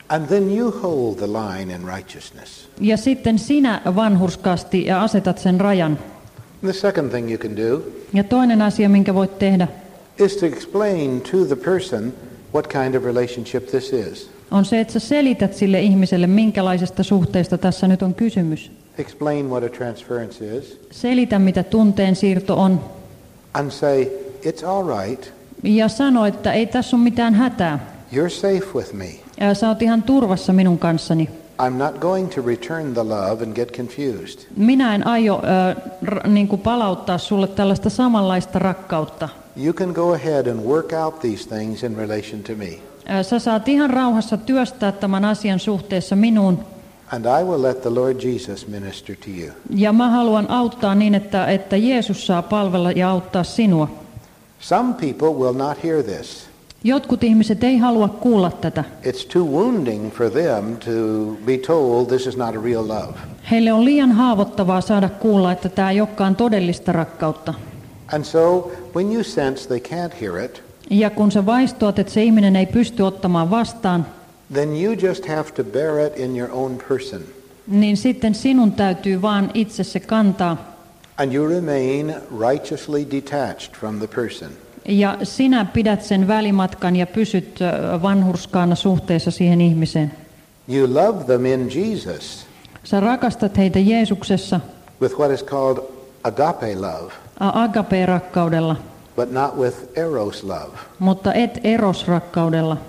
And then you hold the line in righteousness. Ja sitten sinä vanhurskaasti ja asetat sen rajan. The second thing you can do Ja toinen asia, minkä voit tehdä, is to explain to the person what kind of relationship this is. on se, että sä selität sille ihmiselle, minkälaisesta suhteesta tässä nyt on kysymys. Explain what a transference is. Selitä, mitä tunteen siirto on. And say, it's all right. Ja sano, että ei tässä ole mitään hätää. You're safe with me. Ja sä oot ihan turvassa minun kanssani. I'm not going to return the love and get confused. Minä en aio äh, r- niin kuin palauttaa sulle tällaista samanlaista rakkautta. You can go ahead and work out these things in relation to me. Äh, sä saat ihan rauhassa työstää tämän asian suhteessa minuun. And I will let the Lord Jesus minister to you. Ja mä haluan auttaa niin, että, että Jeesus saa palvella ja auttaa sinua. Some people will not hear this. Jotkut ihmiset ei halua kuulla tätä. It's too wounding for them to be told this is not a real love. Heille on liian haavoittavaa saada kuulla, että tämä ei olekaan todellista rakkautta. And so when you sense they can't hear it, Ja kun sä vaistoat, että se ihminen ei pysty ottamaan vastaan, then you just have to bear it in your own person. niin sitten sinun täytyy vaan itse se kantaa. And you remain righteously detached from the person. Ja sinä pidät sen välimatkan ja pysyt vanhurskaana suhteessa siihen ihmiseen. You love them in Jesus Sä rakastat heitä Jeesuksessa with what is called agape love, agape-rakkaudella, but not with eros love. mutta et eros-rakkaudella.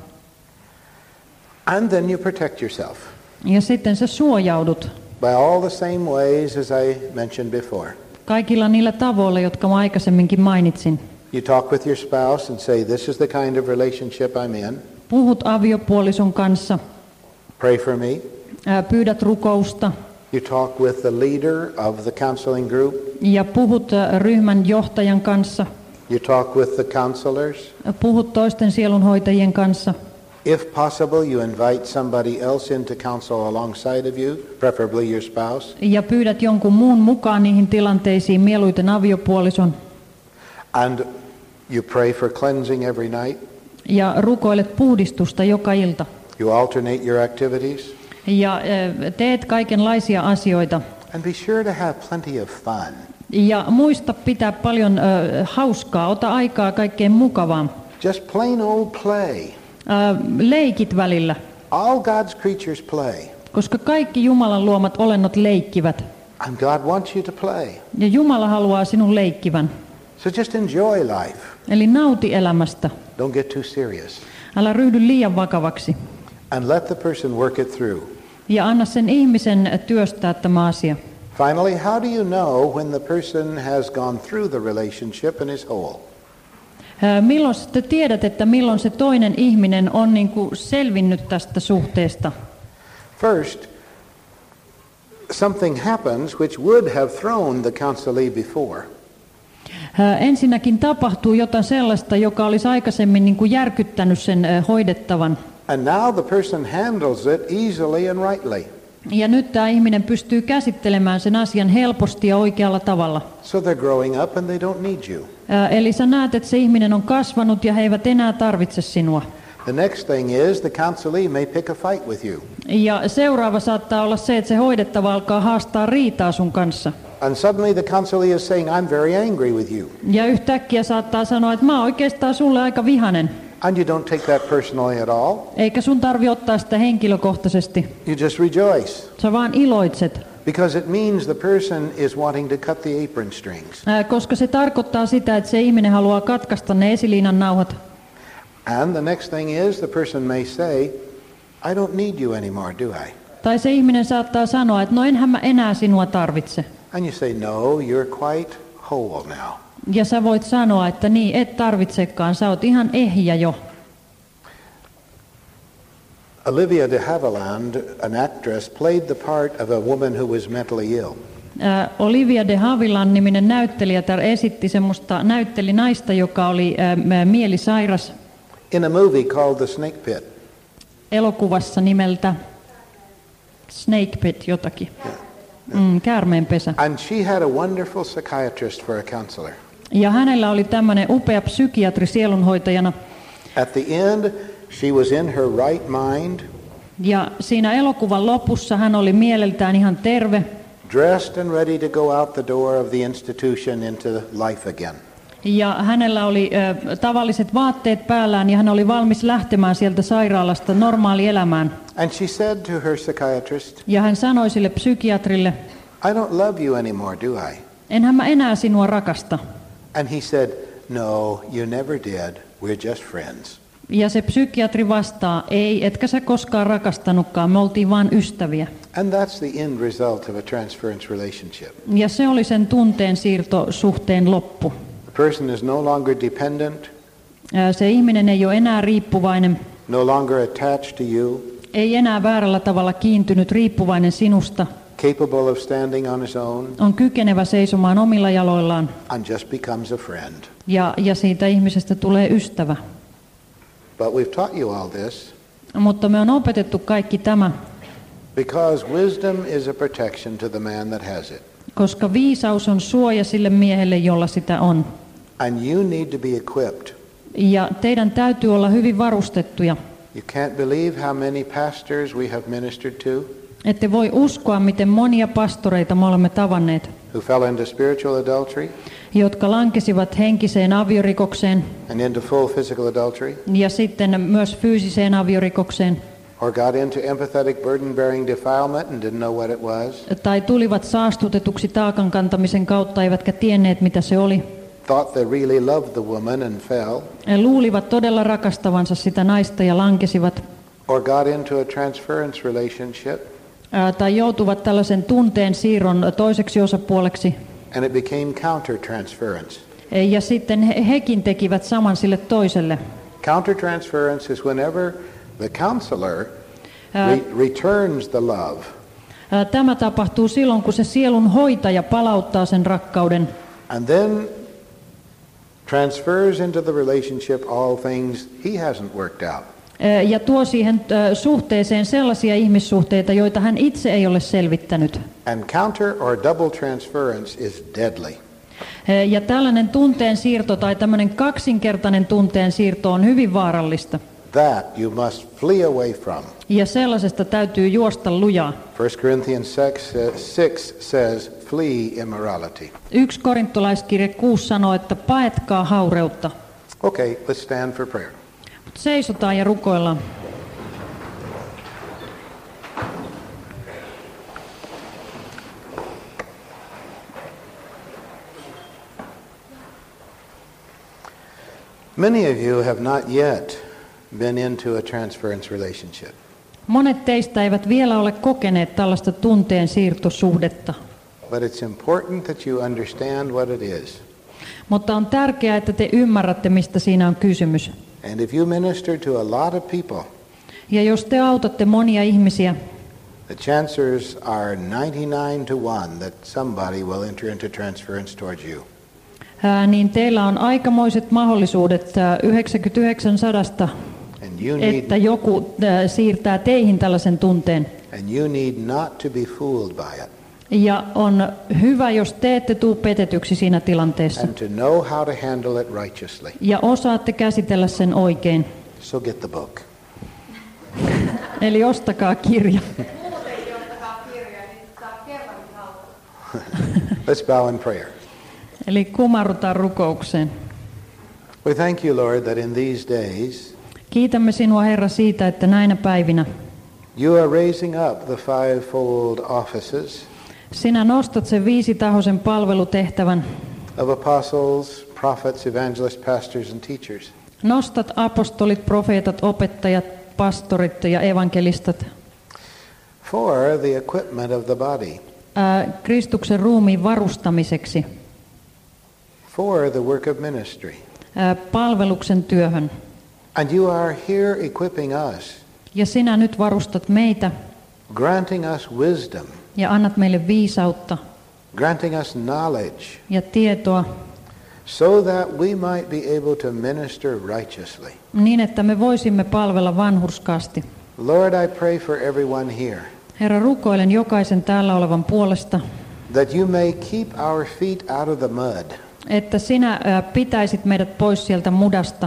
And then you protect yourself Ja sitten sä suojaudut by all the same ways as I mentioned before. kaikilla niillä tavoilla, jotka mä aikaisemminkin mainitsin. You talk with your spouse and say, this is the kind of relationship I'm in. Puhut aviopuolison kanssa, Pray for me. ää, pyydät rukousta You talk with the leader of the counseling group. ja puhut ää, ryhmän johtajan kanssa, You talk with the counselors. puhut toisten sielunhoitajien kanssa. If possible, you invite somebody else in to counsel alongside of you, preferably your spouse. Ja pyydät jonkun muun mukaan niihin tilanteisiin, mieluiten aviopuolison. And you pray for cleansing every night. Ja rukoilet puhdistusta joka ilta. You alternate your activities. Ja ää, teet kaikenlaisia asioita. And be sure to have plenty of fun. Ja muista pitää paljon ää, hauskaa, ota aikaa kaikkeen mukavaan. Just plain old play. Ää, leikit välillä, All God's creatures play. koska kaikki Jumalan luomat olennot leikkivät. And God wants you to play. Ja Jumala haluaa sinun leikkivän. So just enjoy life. Eli nauti elämästä. Don't get too serious. Älä ryhdy liian vakavaksi. And let the person work it through. Ja anna sen ihmisen työstää tämä asia. Finally, how do you know when the person has gone through the relationship and is whole? Ää, Milloin sitten tiedät, että milloin se toinen ihminen on niin kuin selvinnyt tästä suhteesta? First, something happens which would have thrown the counselee before. Ää, Ensinnäkin tapahtuu jotain sellaista, joka olisi aikaisemmin niin kuin järkyttänyt sen ää, hoidettavan. And now the person handles it easily and rightly. Ja nyt tämä ihminen pystyy käsittelemään sen asian helposti ja oikealla tavalla. So they're growing up and they don't need you. Ää, Eli sä näet, että se ihminen on kasvanut ja he eivät enää tarvitse sinua. The next thing is the counselee may pick a fight with you. Ja seuraava saattaa olla se, että se hoidettava alkaa haastaa riitaa sun kanssa. And suddenly the counselee is saying, I'm very angry with you. Ja yhtäkkiä saattaa sanoa, että mä oon oikeastaan sulle aika vihanen. And you don't take that personally at all. Eikä sun tarvi ottaa sitä henkilökohtaisesti. You just rejoice. Sä vaan iloitset. Because it means the person is wanting to cut the apron strings. Ää, Koska se tarkoittaa sitä, että se ihminen haluaa katkaista ne esiliinan nauhat. And the next thing is the person may say, I don't need you anymore, do I? Tai se ihminen saattaa sanoa, että no enhän mä enää sinua tarvitse. And you say, no, you're quite whole now. Ja sä voit sanoa, että niin, et tarvitsekaan, sä oot ihan ehjä jo. Olivia de Havilland, an actress, played the part of a woman who was mentally ill. Ää, Olivia de Havilland niminen näyttelijä esitti semmoista, näytteli naista, joka oli ää, mielisairas In a movie called The Snake Pit. elokuvassa nimeltä Snake Pit jotakin. Mm, käärmeenpesä. And she had a wonderful psychiatrist for a counselor. Ja hänellä oli tämmöinen upea psykiatri sielunhoitajana. At the end, she was in her right mind. Ja siinä elokuvan lopussa hän oli mieleltään ihan terve. Dressed and ready to go out the door of the institution into life again. Ja hänellä oli ö, tavalliset vaatteet päällään ja hän oli valmis lähtemään sieltä sairaalasta normaalielämään. And she said to her psychiatrist, Ja hän sanoi sille psykiatrille, I don't love you anymore, do I? enhän mä enää sinua rakasta. And he said, no, you never did. We're just friends. Ja se psykiatri vastaa, ei, etkä sä koskaan rakastanutkaan, me oltiin vain ystäviä. And that's the end result of a transference relationship. Ja se oli sen tunteen siirtosuhteen loppu. The person is no longer dependent, Se ihminen ei ole enää riippuvainen, no longer attached to you, ei enää väärällä tavalla kiintynyt, riippuvainen sinusta, capable of standing on his own, on kykenevä seisomaan omilla jaloillaan and just becomes a friend. ja, ja siitä ihmisestä tulee ystävä. But we've taught you all this Mutta me on opetettu kaikki tämä, because wisdom is a protection to the man that has it. koska viisaus on suoja sille miehelle, jolla sitä on. And you need to be equipped. Ja teidän täytyy olla hyvin varustettuja. You can't believe how many pastors we have ministered to Ette voi uskoa, miten monia pastoreita me olemme tavanneet, who fell into spiritual adultery jotka lankesivat henkiseen aviorikokseen and into full physical adultery, ja sitten myös fyysiseen aviorikokseen, or got into empathetic burden-bearing defilement and didn't know what it was, tai tulivat saastutetuksi taakan kantamisen kautta, eivätkä tienneet, mitä se oli. thought they really loved the woman and fell, He luulivat todella rakastavansa sitä naista ja lankesivat, or got into a transference relationship ää, tai joutuvat tällaisen tunteen siirron toiseksi osapuoleksi. and it became countertransference. Ja sitten he, hekin tekivät saman sille toiselle. Countertransference is whenever the counselor Ää, re- returns the love, ää, Tämä tapahtuu silloin, kun se sielun hoitaja palauttaa sen rakkauden and then transfers into the relationship all things he hasn't worked out. ää, ja tuo siihen ää, suhteeseen sellaisia ihmissuhteita, joita hän itse ei ole selvittänyt. And counter or double transference is deadly. Ää, Ja tällainen tunteen siirto tai tämmöinen kaksinkertainen tunteen siirto on hyvin vaarallista. That you must flee away from. Ja sellaisesta täytyy juosta lujaa. First Corinthians six says, flee immorality. Yksi korintolaiskirje kuusi sanoo, että paetkaa haureutta. Okay, let's stand for prayer. Seisotaan ja rukoillaan. Many of you have not yet been into a transference relationship. Monet teistä eivät vielä ole kokeneet tällaista tunteen siirtosuhdetta, But it's important that you understand what it is. mutta on tärkeää, että te ymmärrätte, mistä siinä on kysymys. And if you minister to a lot of people, Ja jos te autatte monia ihmisiä, the chances are ninety-nine to one that somebody will enter into transference towards you. ää, niin teillä on aikamoiset mahdollisuudet ää, yhdeksänkymmentäyhdeksän sadasta, And you need, että joku ää, siirtää teihin tällaisen tunteen. and you need not to be fooled by it. Ja on hyvä, jos te ette tule petetyksi siinä tilanteessa. And to know how to handle it righteously. Ja osaatte käsitellä sen oikein. So get the book. Eli ostakaa kirja. Let's bow in prayer. Eli kumarrutaan rukoukseen. We thank you, Lord, that in these days Kiitämme sinua, Herra, siitä, että näinä päivinä you are raising up the fivefold offices sinä nostat sen viisitahoisen palvelutehtävän. of apostles, prophets, evangelists, pastors, and teachers. Nostat apostolit, profeetat, opettajat, pastorit ja evankelistat For the equipment of the body, ää, Kristuksen ruumiin varustamiseksi, for the work of ministry. ää, palveluksen työhön. And you are here equipping us, Ja sinä nyt varustat meitä granting us wisdom, ja annat meille viisautta granting us knowledge, ja tietoa so that we might be able to minister righteously. niin, että me voisimme palvella vanhurskaasti. Lord, I pray for everyone here, Herra, rukoilen jokaisen täällä olevan puolesta, that you may keep our feet out of the mud, että sinä ää, pitäisit meidät pois sieltä mudasta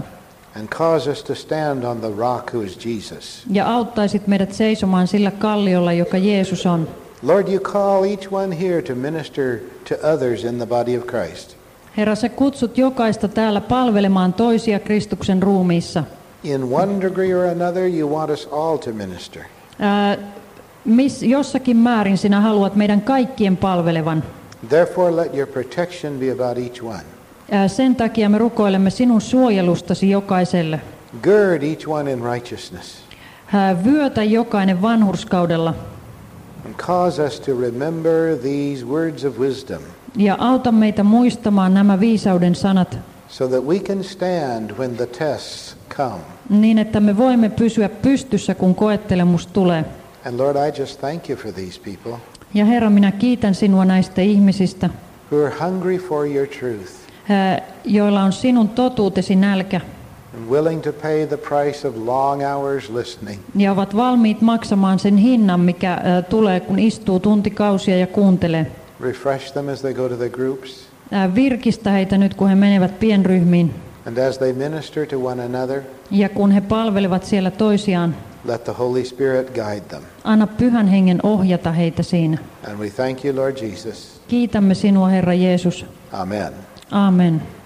and cause us to stand on the rock who is Jesus. Ja auttaisit meidät seisomaan sillä kalliolla, joka Jeesus on. Lord, you call each one here to minister to others in the body of Christ. Herra, sä kutsut jokaista täällä palvelemaan toisia Kristuksen ruumiissa. In one degree or another, you want us all to minister. Ää, miss, jossakin määrin sinä haluat meidän kaikkien palvelevan. Therefore, let your protection be about each one. Ää, sen takia me rukoilemme sinun suojelustasi jokaiselle. Gird each one in righteousness. Ää, vyötä jokainen vanhurskaudella. And cause us to remember these words of wisdom. Ja auta meitä muistamaan nämä viisauden sanat. So that we can stand when the tests come. Niin, että me voimme pysyä pystyssä, kun koettelemus tulee. And Lord, I just thank you for these people. Ja Herra, minä kiitän sinua näistä ihmisistä, Who are hungry for your truth. Joilla on sinun totuutesi nälkä. And willing to pay the price of long hours listening. Ja ovat valmiit maksamaan sen hinnan, mikä äh, tulee, kun istuu tuntikausia ja kuuntelee. Refresh them as they go to the groups. Äh, virkistä heitä nyt, kun he menevät pienryhmiin. And as they minister to one another. Ja kun he palvelevat siellä toisiaan. Let the Holy Spirit guide them. Anna Pyhän Hengen ohjata heitä siinä. And we thank you, Lord Jesus. Kiitämme sinua, Herra Jeesus. Amen. Amen.